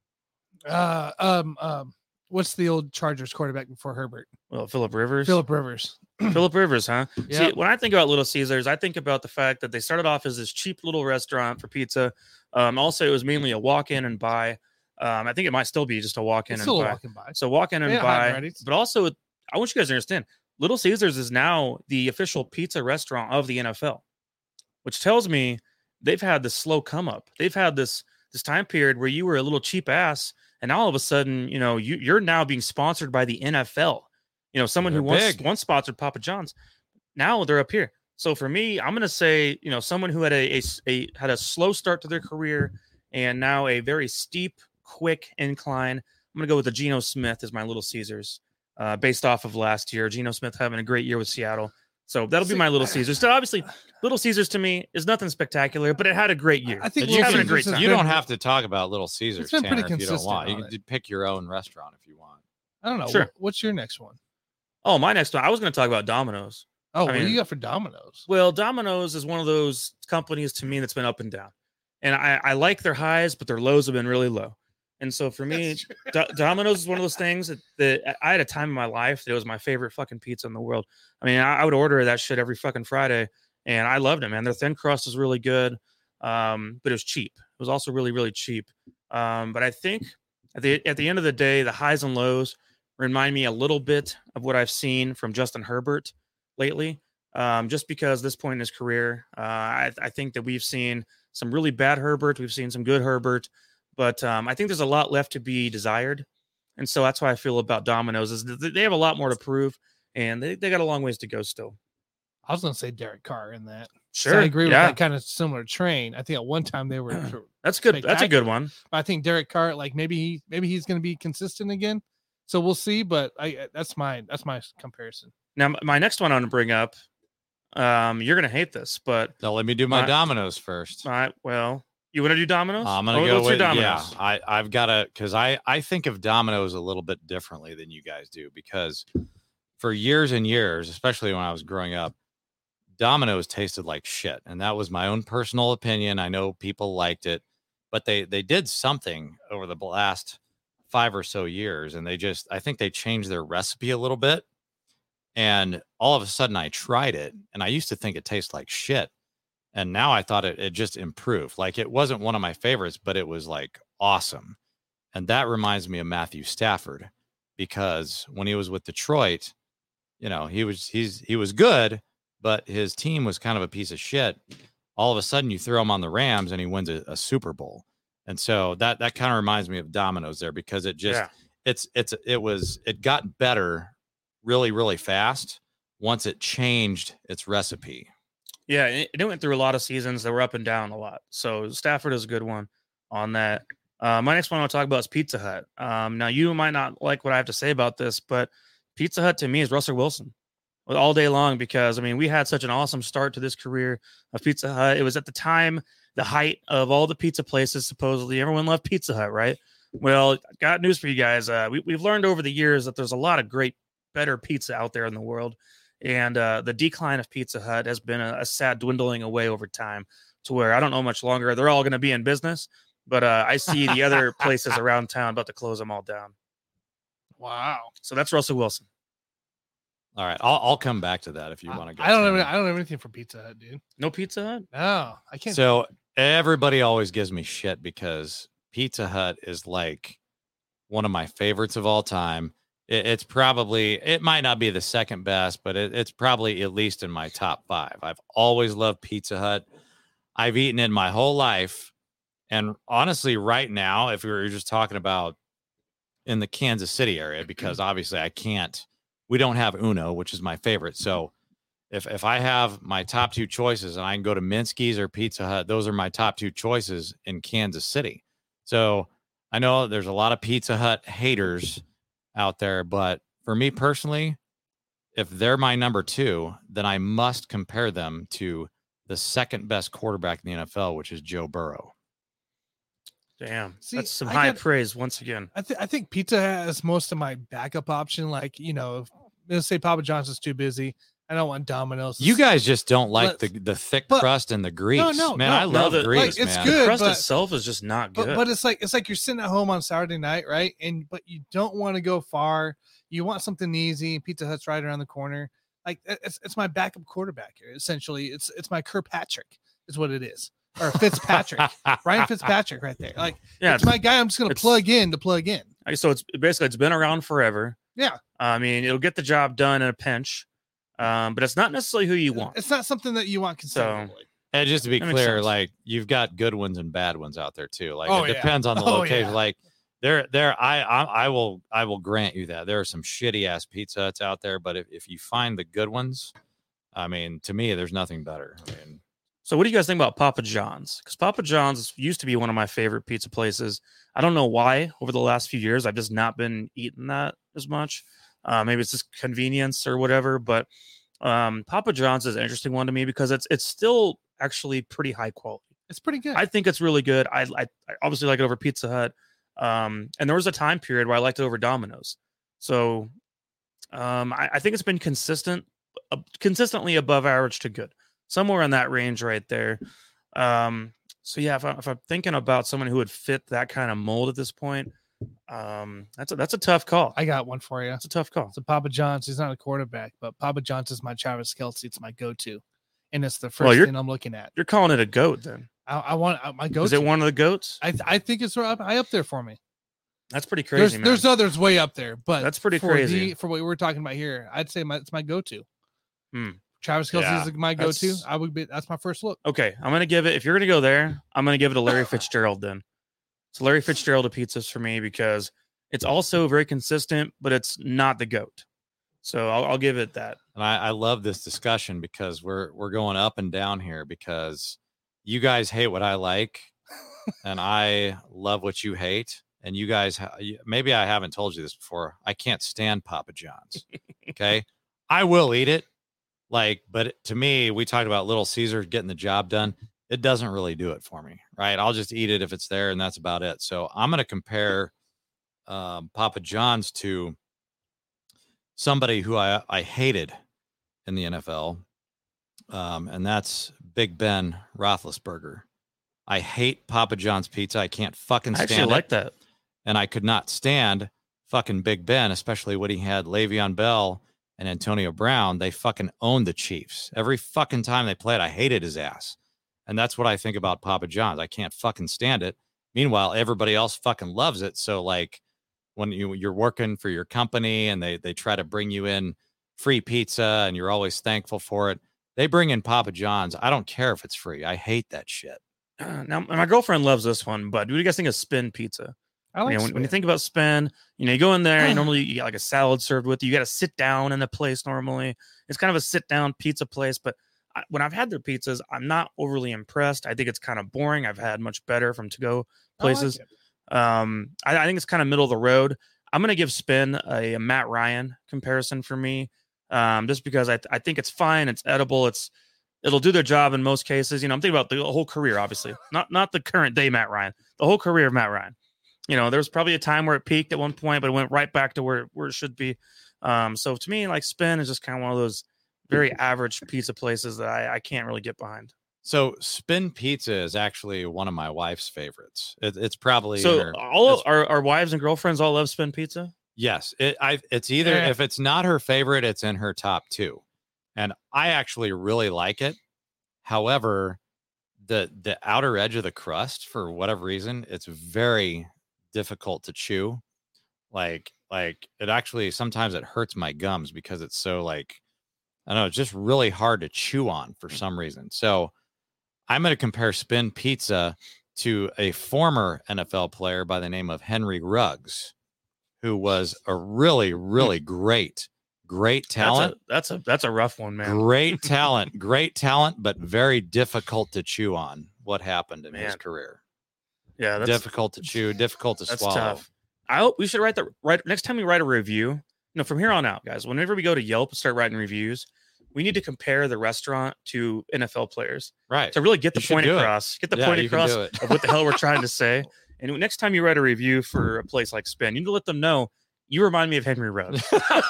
[SPEAKER 2] What's the old Chargers quarterback before Herbert?
[SPEAKER 1] Well, Phillip Rivers.
[SPEAKER 2] Phillip Rivers.
[SPEAKER 1] Phillip Rivers, huh?
[SPEAKER 2] Yeah.
[SPEAKER 1] See, when I think about Little Caesars, I think about the fact that they started off as this cheap little restaurant for pizza. Also, it was mainly a walk-in and buy. I think it might still be just a walk-in
[SPEAKER 2] It's
[SPEAKER 1] and
[SPEAKER 2] still
[SPEAKER 1] buy.
[SPEAKER 2] walking by.
[SPEAKER 1] So walk in and
[SPEAKER 2] Yeah,
[SPEAKER 1] buy.
[SPEAKER 2] hot
[SPEAKER 1] But also, I want you guys to understand, Little Caesars is now the official pizza restaurant of the NFL, which tells me they've had this slow come up. They've had this time period where you were a little cheap ass, and now all of a sudden, you're now being sponsored by the NFL. Someone
[SPEAKER 3] They're
[SPEAKER 1] who
[SPEAKER 3] big.
[SPEAKER 1] once sponsored Papa John's. Now they're up here. So for me, I'm gonna say, someone who had had a slow start to their career and now a very steep, quick incline. I'm gonna go with the Geno Smith as my Little Caesars, based off of last year. Geno Smith having a great year with Seattle. So that'll be my Little Caesars. So obviously, Little Caesars to me is nothing spectacular, but it had a great year.
[SPEAKER 2] I think
[SPEAKER 1] It's having a
[SPEAKER 2] Little
[SPEAKER 1] great
[SPEAKER 2] Caesars
[SPEAKER 1] time.
[SPEAKER 3] You don't have to talk about Little Caesars,
[SPEAKER 2] It's been pretty
[SPEAKER 3] Tanner, if you don't
[SPEAKER 2] consistent
[SPEAKER 3] want. You
[SPEAKER 2] on
[SPEAKER 3] can
[SPEAKER 2] it.
[SPEAKER 3] pick your own restaurant if you want.
[SPEAKER 2] I don't know.
[SPEAKER 1] Sure.
[SPEAKER 2] What's your next one?
[SPEAKER 1] Oh, my next one. I was going to talk about Domino's.
[SPEAKER 2] Oh,
[SPEAKER 1] I
[SPEAKER 2] what do
[SPEAKER 1] mean-
[SPEAKER 2] you got for Domino's?
[SPEAKER 1] Well, Domino's is one of those companies to me that's been up and down. And I like their highs, but their lows have been really low. And so for me, Domino's is one of those things that I had a time in my life that it was my favorite fucking pizza in the world. I mean, I would order that shit every fucking Friday, and I loved it, man. Their thin crust is really good, but it was cheap. It was also really, really cheap. But I think at the end of the day, the highs and lows remind me a little bit of what I've seen from Justin Herbert lately. Just because this point in his career, I think that we've seen some really bad Herbert. We've seen some good Herbert. But I think there's a lot left to be desired. And so that's how I feel about Domino's is that they have a lot more to prove, and they got a long ways to go still.
[SPEAKER 2] I was going to say Derek Carr in that.
[SPEAKER 1] Sure.
[SPEAKER 2] So I agree with
[SPEAKER 1] yeah.
[SPEAKER 2] that kind of similar train. I think at one time they were.
[SPEAKER 1] That's good. That's a good one.
[SPEAKER 2] I think Derek Carr, like maybe he's going to be consistent again. So we'll see. But that's my comparison.
[SPEAKER 1] Now, my next one I want to bring up, you're going to hate this, but
[SPEAKER 3] Now, let me do my Domino's first.
[SPEAKER 1] well, you want to do Domino's?
[SPEAKER 3] I'm going to go
[SPEAKER 1] what's
[SPEAKER 3] with,
[SPEAKER 1] your Domino's?
[SPEAKER 3] I've got to, because I think of Domino's a little bit differently than you guys do, because for years and years, especially when I was growing up, Domino's tasted like shit. And that was my own personal opinion. I know people liked it, but they did something over the last 5 or so years. And I think they changed their recipe a little bit. And all of a sudden I tried it, and I used to think it tasted like shit. And now I thought it just improved. Like, it wasn't one of my favorites, but it was like awesome. And that reminds me of Matthew Stafford, because when he was with Detroit, he was good, but his team was kind of a piece of shit. All of a sudden you throw him on the Rams and he wins a Super Bowl. And so that kind of reminds me of Domino's there, because it just, it got better really, really fast once it changed its recipe.
[SPEAKER 1] Yeah, it went through a lot of seasons that were up and down a lot. So Stafford is a good one on that. My next one I want to talk about is Pizza Hut. Now, you might not like what I have to say about this, but Pizza Hut to me is Russell Wilson all day long, because, I mean, we had such an awesome start to this career of Pizza Hut. It was at the time the height of all the pizza places. Supposedly everyone loved Pizza Hut, right? Well, got news for you guys. We've learned over the years that there's a lot of great, better pizza out there in the world. And the decline of Pizza Hut has been a sad dwindling away over time, to where I don't know much longer they're all going to be in business, but I see the other places around town about to close them all down.
[SPEAKER 2] Wow.
[SPEAKER 1] So that's Russell Wilson.
[SPEAKER 3] All right. I'll come back to that if you want to go.
[SPEAKER 2] I don't have anything for Pizza Hut, dude.
[SPEAKER 1] No Pizza Hut?
[SPEAKER 2] No, I can't.
[SPEAKER 3] So everybody always gives me shit because Pizza Hut is like one of my favorites of all time. It's probably, it might not be the second best, but it's probably at least in my top 5. I've always loved Pizza Hut. I've eaten it my whole life. And honestly, right now, if we were just talking about in the Kansas City area, because obviously we don't have Uno, which is my favorite. So if I have my top 2 choices and I can go to Minsky's or Pizza Hut, those are my top 2 choices in Kansas City. So I know there's a lot of Pizza Hut haters out there, but for me personally, if they're my number 2, then I must compare them to the second best quarterback in the NFL, which is Joe Burrow.
[SPEAKER 1] Damn,
[SPEAKER 2] See,
[SPEAKER 1] that's some high praise once again.
[SPEAKER 2] I think Pizza has most of my backup option. Like, let's say Papa John's is too busy. I don't want Domino's.
[SPEAKER 3] You guys just don't like the thick crust and the grease. Man, I love the grease.
[SPEAKER 2] It's
[SPEAKER 3] man.
[SPEAKER 2] good.
[SPEAKER 1] The crust itself is just not good.
[SPEAKER 2] But it's like you're sitting at home on Saturday night, right? But you don't want to go far. You want something easy. Pizza Hut's right around the corner. Like it's my backup quarterback here. Essentially, it's my Kirkpatrick is what it is, or Fitzpatrick, Ryan Fitzpatrick, right there. Like, yeah, it's my guy. I'm just gonna plug in.
[SPEAKER 1] So it's been around forever.
[SPEAKER 2] Yeah,
[SPEAKER 1] I mean, it'll get the job done in a pinch. But it's not necessarily who you want.
[SPEAKER 2] It's not something that you want consistently.
[SPEAKER 3] And just to be clear, like, you've got good ones and bad ones out there too. Like, it depends on the location. Yeah. Like I will grant you that there are some shitty ass Pizza Huts out there, but if you find the good ones, I mean, to me, there's nothing better. I mean,
[SPEAKER 1] so what do you guys think about Papa John's? Because Papa John's used to be one of my favorite pizza places. I don't know why over the last few years I've just not been eating that as much. Maybe it's just convenience or whatever, but Papa John's is an interesting one to me because it's still actually pretty high quality.
[SPEAKER 2] It's pretty good.
[SPEAKER 1] I think it's really good. I obviously like it over Pizza Hut. And there was a time period where I liked it over Domino's. So I think it's been consistently above average to good, somewhere in that range right there. So yeah, if I'm thinking about someone who would fit that kind of mold at this point, that's a tough call.
[SPEAKER 2] I got one for you.
[SPEAKER 1] It's a tough call.
[SPEAKER 2] So Papa John's, he's not a quarterback, but Papa John's is my Travis Kelce. It's my go-to, and it's the first thing I'm looking at.
[SPEAKER 1] You're calling it a goat, then?
[SPEAKER 2] I want my go-to.
[SPEAKER 1] Is it one of the goats?
[SPEAKER 2] I think it's high up there for me.
[SPEAKER 1] That's pretty crazy.
[SPEAKER 2] There's others way up there, but
[SPEAKER 1] that's pretty crazy
[SPEAKER 2] for what we're talking about here. I'd say it's my go-to. Travis Kelce is my go-to. That's my first look.
[SPEAKER 1] Okay, I'm gonna give it. If you're gonna go there, I'm gonna give it to Larry Fitzgerald then. So Larry Fitzgerald of pizzas for me because it's also very consistent, but it's not the GOAT. So I'll give it that.
[SPEAKER 3] And I love this discussion because we're going up and down here because you guys hate what I like and I love what you hate. And you guys, maybe I haven't told you this before. I can't stand Papa John's. Okay. I will eat it. But to me, we talked about Little Caesar getting the job done. It doesn't really do it for me, right? I'll just eat it if it's there and that's about it. So I'm going to compare Papa John's to somebody who I hated in the NFL. And that's Big Ben Roethlisberger. I hate Papa John's pizza. I can't fucking stand it.
[SPEAKER 1] I actually like that.
[SPEAKER 3] And I could not stand fucking Big Ben, especially when he had Le'Veon Bell and Antonio Brown. They fucking owned the Chiefs. Every fucking time they played, I hated his ass. And that's what I think about Papa John's. I can't fucking stand it. Meanwhile, everybody else fucking loves it. So like when you're working for your company and they try to bring you in free pizza and you're always thankful for it, they bring in Papa John's. I don't care if it's free. I hate that shit.
[SPEAKER 1] Now, my girlfriend loves this one, but what do you guys think of Spin Pizza?
[SPEAKER 2] I like
[SPEAKER 1] when you think about Spin, you go in there and normally you get like a salad served with you. You got to sit down in the place normally. It's kind of a sit down pizza place, but when I've had their pizzas, I'm not overly impressed. I think it's kind of boring. I've had much better from to-go places. I think it's kind of middle of the road. I'm going to give Spin a Matt Ryan comparison for me, just because I think it's fine. It's edible. It'll do their job in most cases. I'm thinking about the whole career, obviously, not the current day Matt Ryan, the whole career of Matt Ryan. There was probably a time where it peaked at one point, but it went right back to where it should be. So to me, like Spin is just kind of one of those very average pizza places that I can't really get behind.
[SPEAKER 3] So Spin Pizza is actually one of my wife's favorites. It's probably
[SPEAKER 1] all our wives and girlfriends all love Spin Pizza.
[SPEAKER 3] Yes, it's either if it's not her favorite, it's in her top 2, and I actually really like it. However, the outer edge of the crust, for whatever reason, it's very difficult to chew. Like it actually, sometimes it hurts my gums because it's so like, I don't know, it's just really hard to chew on for some reason. So I'm going to compare Spin Pizza to a former NFL player by the name of Henry Ruggs, who was a really, really great talent.
[SPEAKER 1] That's a rough one, man.
[SPEAKER 3] Great talent, but very difficult to chew on. What happened in his career?
[SPEAKER 1] Yeah, that's
[SPEAKER 3] difficult to chew, difficult to swallow.
[SPEAKER 1] Tough. I hope we should write next time we write a review. From here on out, guys, whenever we go to Yelp and start writing reviews, we need to compare the restaurant to NFL players,
[SPEAKER 3] right?
[SPEAKER 1] To really get the point across. Get the point across of what the hell we're trying to say. And next time you write a review for a place like Spin, you need to let them know you remind me of Henry Ruggs.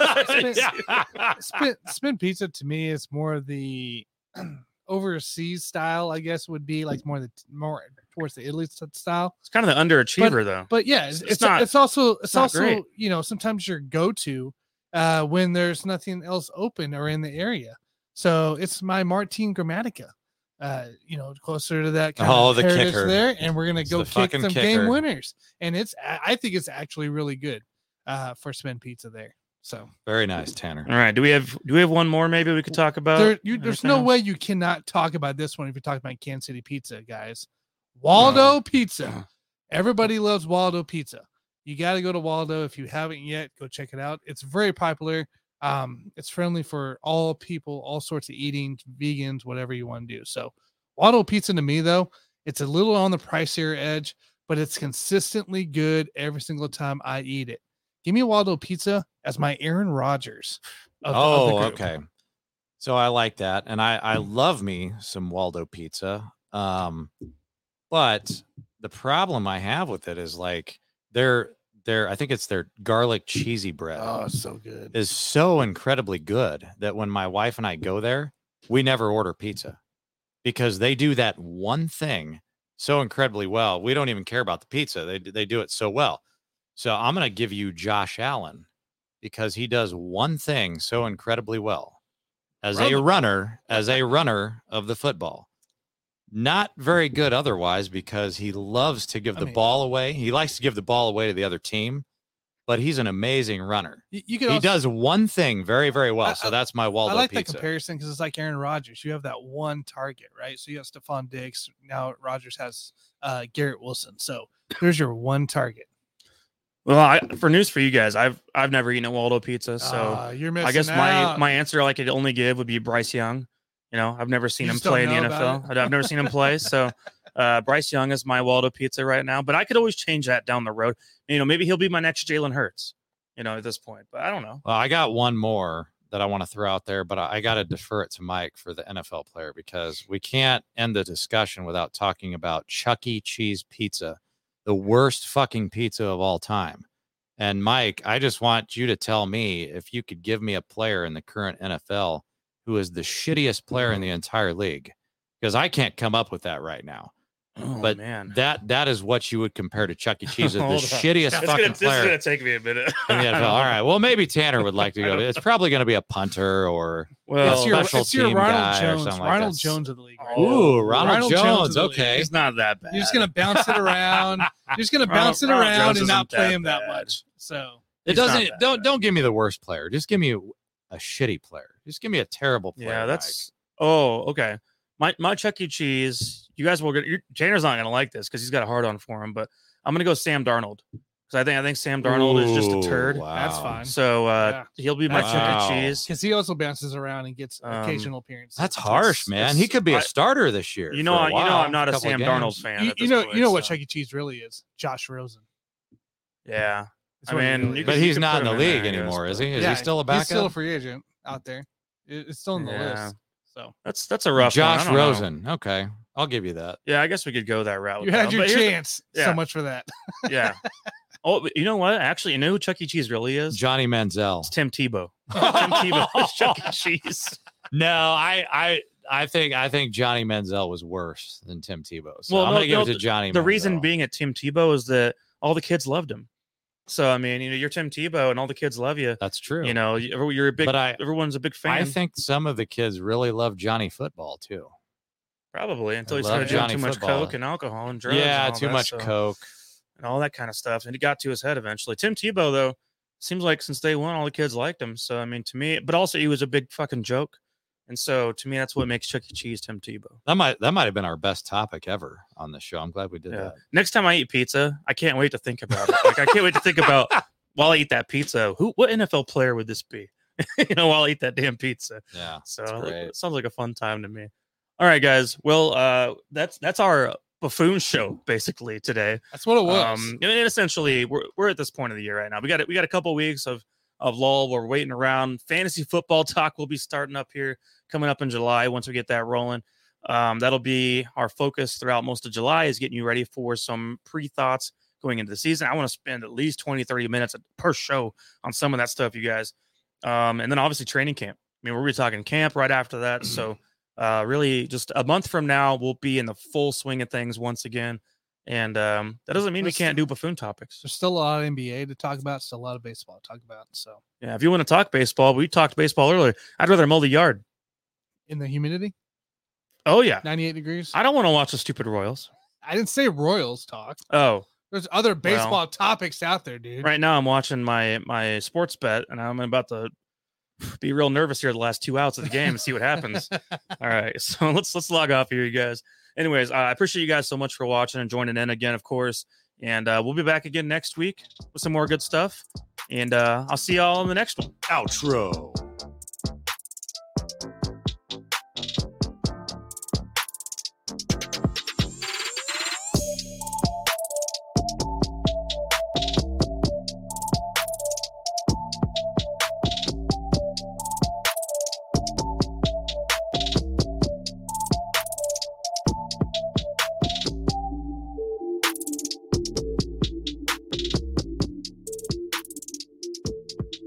[SPEAKER 2] Spin Pizza to me is more of the overseas style, I guess, would be like more towards the Italy style.
[SPEAKER 1] It's kind of the underachiever, though.
[SPEAKER 2] But yeah, it's also great. Sometimes your go-to when there's nothing else open or in the area. So it's my Martin Gramatica. Closer to that kind of
[SPEAKER 3] the
[SPEAKER 2] heritage
[SPEAKER 3] kicker
[SPEAKER 2] there, and we're gonna go kick some
[SPEAKER 3] kicker.
[SPEAKER 2] game winners. And I think it's actually really good for Spin Pizza there. So
[SPEAKER 3] very nice, Tanner.
[SPEAKER 1] All right, do we have one more? Maybe we could talk about.
[SPEAKER 2] There's no way you cannot talk about this one if you're talking about Kansas City Pizza, guys. Waldo Pizza. Everybody loves Waldo Pizza. You got to go to Waldo if you haven't yet. Go check it out. It's very popular. It's friendly for all people, all sorts of eating, vegans, whatever you want to do. So Waldo Pizza to me, though, it's a little on the pricier edge, but it's consistently good every single time I eat it. Give me Waldo Pizza as my Aaron Rodgers. Of the group.
[SPEAKER 3] Okay. So I like that. And I love me some Waldo Pizza. But the problem I have with it is like I think it's their garlic cheesy bread.
[SPEAKER 2] Oh, so good.
[SPEAKER 3] Is so incredibly good that when my wife and I go there, we never order pizza because they do that one thing so incredibly well. We don't even care about the pizza. They do it so well. So I'm going to give you Josh Allen because he does one thing so incredibly well as a runner of the football. Not very good otherwise because he loves to give the ball away. He likes to give the ball away to the other team, but he's an amazing runner. He does one thing very, very well. So that's my Waldo
[SPEAKER 2] Pizza. I like
[SPEAKER 3] Pizza.
[SPEAKER 2] that comparison because it's like Aaron Rodgers. You have that one target, right? So you have Stephon Diggs. Now Rodgers has Garrett Wilson. So there's your one target.
[SPEAKER 1] Well, for news for you guys, I've never eaten a Waldo Pizza, so
[SPEAKER 2] you're missing
[SPEAKER 1] I guess
[SPEAKER 2] out.
[SPEAKER 1] my answer I could only give would be Bryce Young. I've never seen him play in the NFL. I've never seen him play. So Bryce Young is my Waldo Pizza right now, but I could always change that down the road. Maybe he'll be my next Jalen Hurts, at this point, but I don't know.
[SPEAKER 3] Well, I got one more that I want to throw out there, but I got to defer it to Mike for the NFL player because we can't end the discussion without talking about Chuck E. Cheese pizza, the worst fucking pizza of all time. And Mike, I just want you to tell me if you could give me a player in the current NFL who is the shittiest player in the entire league, because I can't come up with that right now. But man, that is what you would compare to Chuck E. Cheese as the shittiest fucking player.
[SPEAKER 1] This is going to take me a minute.
[SPEAKER 3] In the NFL. All right. Well, maybe Tanner would like to go. It's probably going to be a punter or
[SPEAKER 2] it's your Ronald Jones. Ronald Jones of the league. Right?
[SPEAKER 3] Ooh, Ronald Jones. Okay.
[SPEAKER 1] He's not that bad.
[SPEAKER 2] You're just going to bounce it around. You're just going to bounce it around and not play him that much. So
[SPEAKER 3] it doesn't. Don't give me the worst player. Just give me a shitty player. Just give me a terrible player.
[SPEAKER 1] Yeah, that's. Mike. Oh, okay. My Chuck E. Cheese. You guys will get. Tanner's not gonna like this because he's got a hard on for him. But I'm gonna go Sam Darnold because I think Sam Darnold is just a turd.
[SPEAKER 3] Wow.
[SPEAKER 2] That's fine.
[SPEAKER 1] So he'll be my Chuck E. Cheese
[SPEAKER 2] because he also bounces around and gets occasional appearances.
[SPEAKER 3] That's harsh, man. He could be a starter this year.
[SPEAKER 1] I'm not a Sam Darnold fan.
[SPEAKER 2] You know what Chuck E. Cheese really is? Josh Rosen.
[SPEAKER 1] Yeah.
[SPEAKER 3] But he's not in the league anymore, is he? Is he still a backup?
[SPEAKER 2] He's still a free agent out there. It's still on the list. So
[SPEAKER 1] that's a rough
[SPEAKER 3] Josh
[SPEAKER 1] one.
[SPEAKER 3] Rosen. Okay, I'll give you that.
[SPEAKER 1] Yeah, I guess we could go that route.
[SPEAKER 2] You had your chance. So much for that.
[SPEAKER 1] Yeah. Oh, you know what? Actually, you know who Chuck E. Cheese really is?
[SPEAKER 3] Johnny Manziel.
[SPEAKER 1] It's Tim Tebow. Tim Tebow is Chuck E. Cheese.
[SPEAKER 3] No, I think Johnny Manziel was worse than Tim Tebow. So I'm going to give it to Johnny.
[SPEAKER 1] The reason being at Tim Tebow is that all the kids loved him. So, you're Tim Tebow and all the kids love you.
[SPEAKER 3] That's true.
[SPEAKER 1] You're a big, everyone's a big fan.
[SPEAKER 3] I think some of the kids really love Johnny Football too.
[SPEAKER 1] Probably until he
[SPEAKER 3] love
[SPEAKER 1] started doing
[SPEAKER 3] Johnny
[SPEAKER 1] too much
[SPEAKER 3] football.
[SPEAKER 1] coke and alcohol and drugs.
[SPEAKER 3] Yeah,
[SPEAKER 1] and all
[SPEAKER 3] too
[SPEAKER 1] that,
[SPEAKER 3] much
[SPEAKER 1] so-
[SPEAKER 3] coke.
[SPEAKER 1] and all that kind of stuff. And it got to his head eventually. Tim Tebow, though, seems like since day one, all the kids liked him. So, I mean, to me, but also he was a big fucking joke. And so, to me, that's what makes Chuck E. Cheese Tim Tebow.
[SPEAKER 3] That might have been our best topic ever on the show. I'm glad we did
[SPEAKER 1] Yeah.
[SPEAKER 3] that.
[SPEAKER 1] Next time I eat pizza, I can't wait to think about it. Like, I can't wait to think about while I eat that pizza, what NFL player would this be? While I eat that damn pizza.
[SPEAKER 3] Yeah.
[SPEAKER 1] So
[SPEAKER 3] That's great.
[SPEAKER 1] it sounds like a fun time to me. All right, guys. Well, that's our buffoon show basically today.
[SPEAKER 2] That's what it was.
[SPEAKER 1] And essentially, we're at this point of the year right now. We got a couple weeks of lull. We're waiting around. Fantasy football talk will be starting up here coming up in July. Once we get that rolling, that'll be our focus throughout most of July, is getting you ready for some pre-thoughts going into the season. I want to spend at least 20-30 minutes per show on some of that stuff, you guys. And then obviously training camp. I mean, we're going to be talking camp right after that. So really just a month from now, we'll be in the full swing of things once again. And that doesn't mean we can't do buffoon topics.
[SPEAKER 2] There's still a lot of NBA to talk about, still a lot of baseball to talk about. So
[SPEAKER 1] Yeah, if you want to talk baseball, we talked baseball earlier. I'd rather mow the yard.
[SPEAKER 2] in the humidity,
[SPEAKER 1] Oh, yeah.
[SPEAKER 2] 98 degrees.
[SPEAKER 1] I don't want to watch the stupid Royals.
[SPEAKER 2] I didn't say Royals talk.
[SPEAKER 1] Oh,
[SPEAKER 2] There's other baseball topics out there, dude.
[SPEAKER 1] right now I'm watching my sports bet, and I'm about to be real nervous here the last 2 outs of the game and see what happens. All right, so let's log off here, you guys. Anyways, I appreciate you guys so much for watching and joining in again, of course. And we'll be back again next week with some more good stuff. And I'll see y'all in the next one.
[SPEAKER 4] Outro.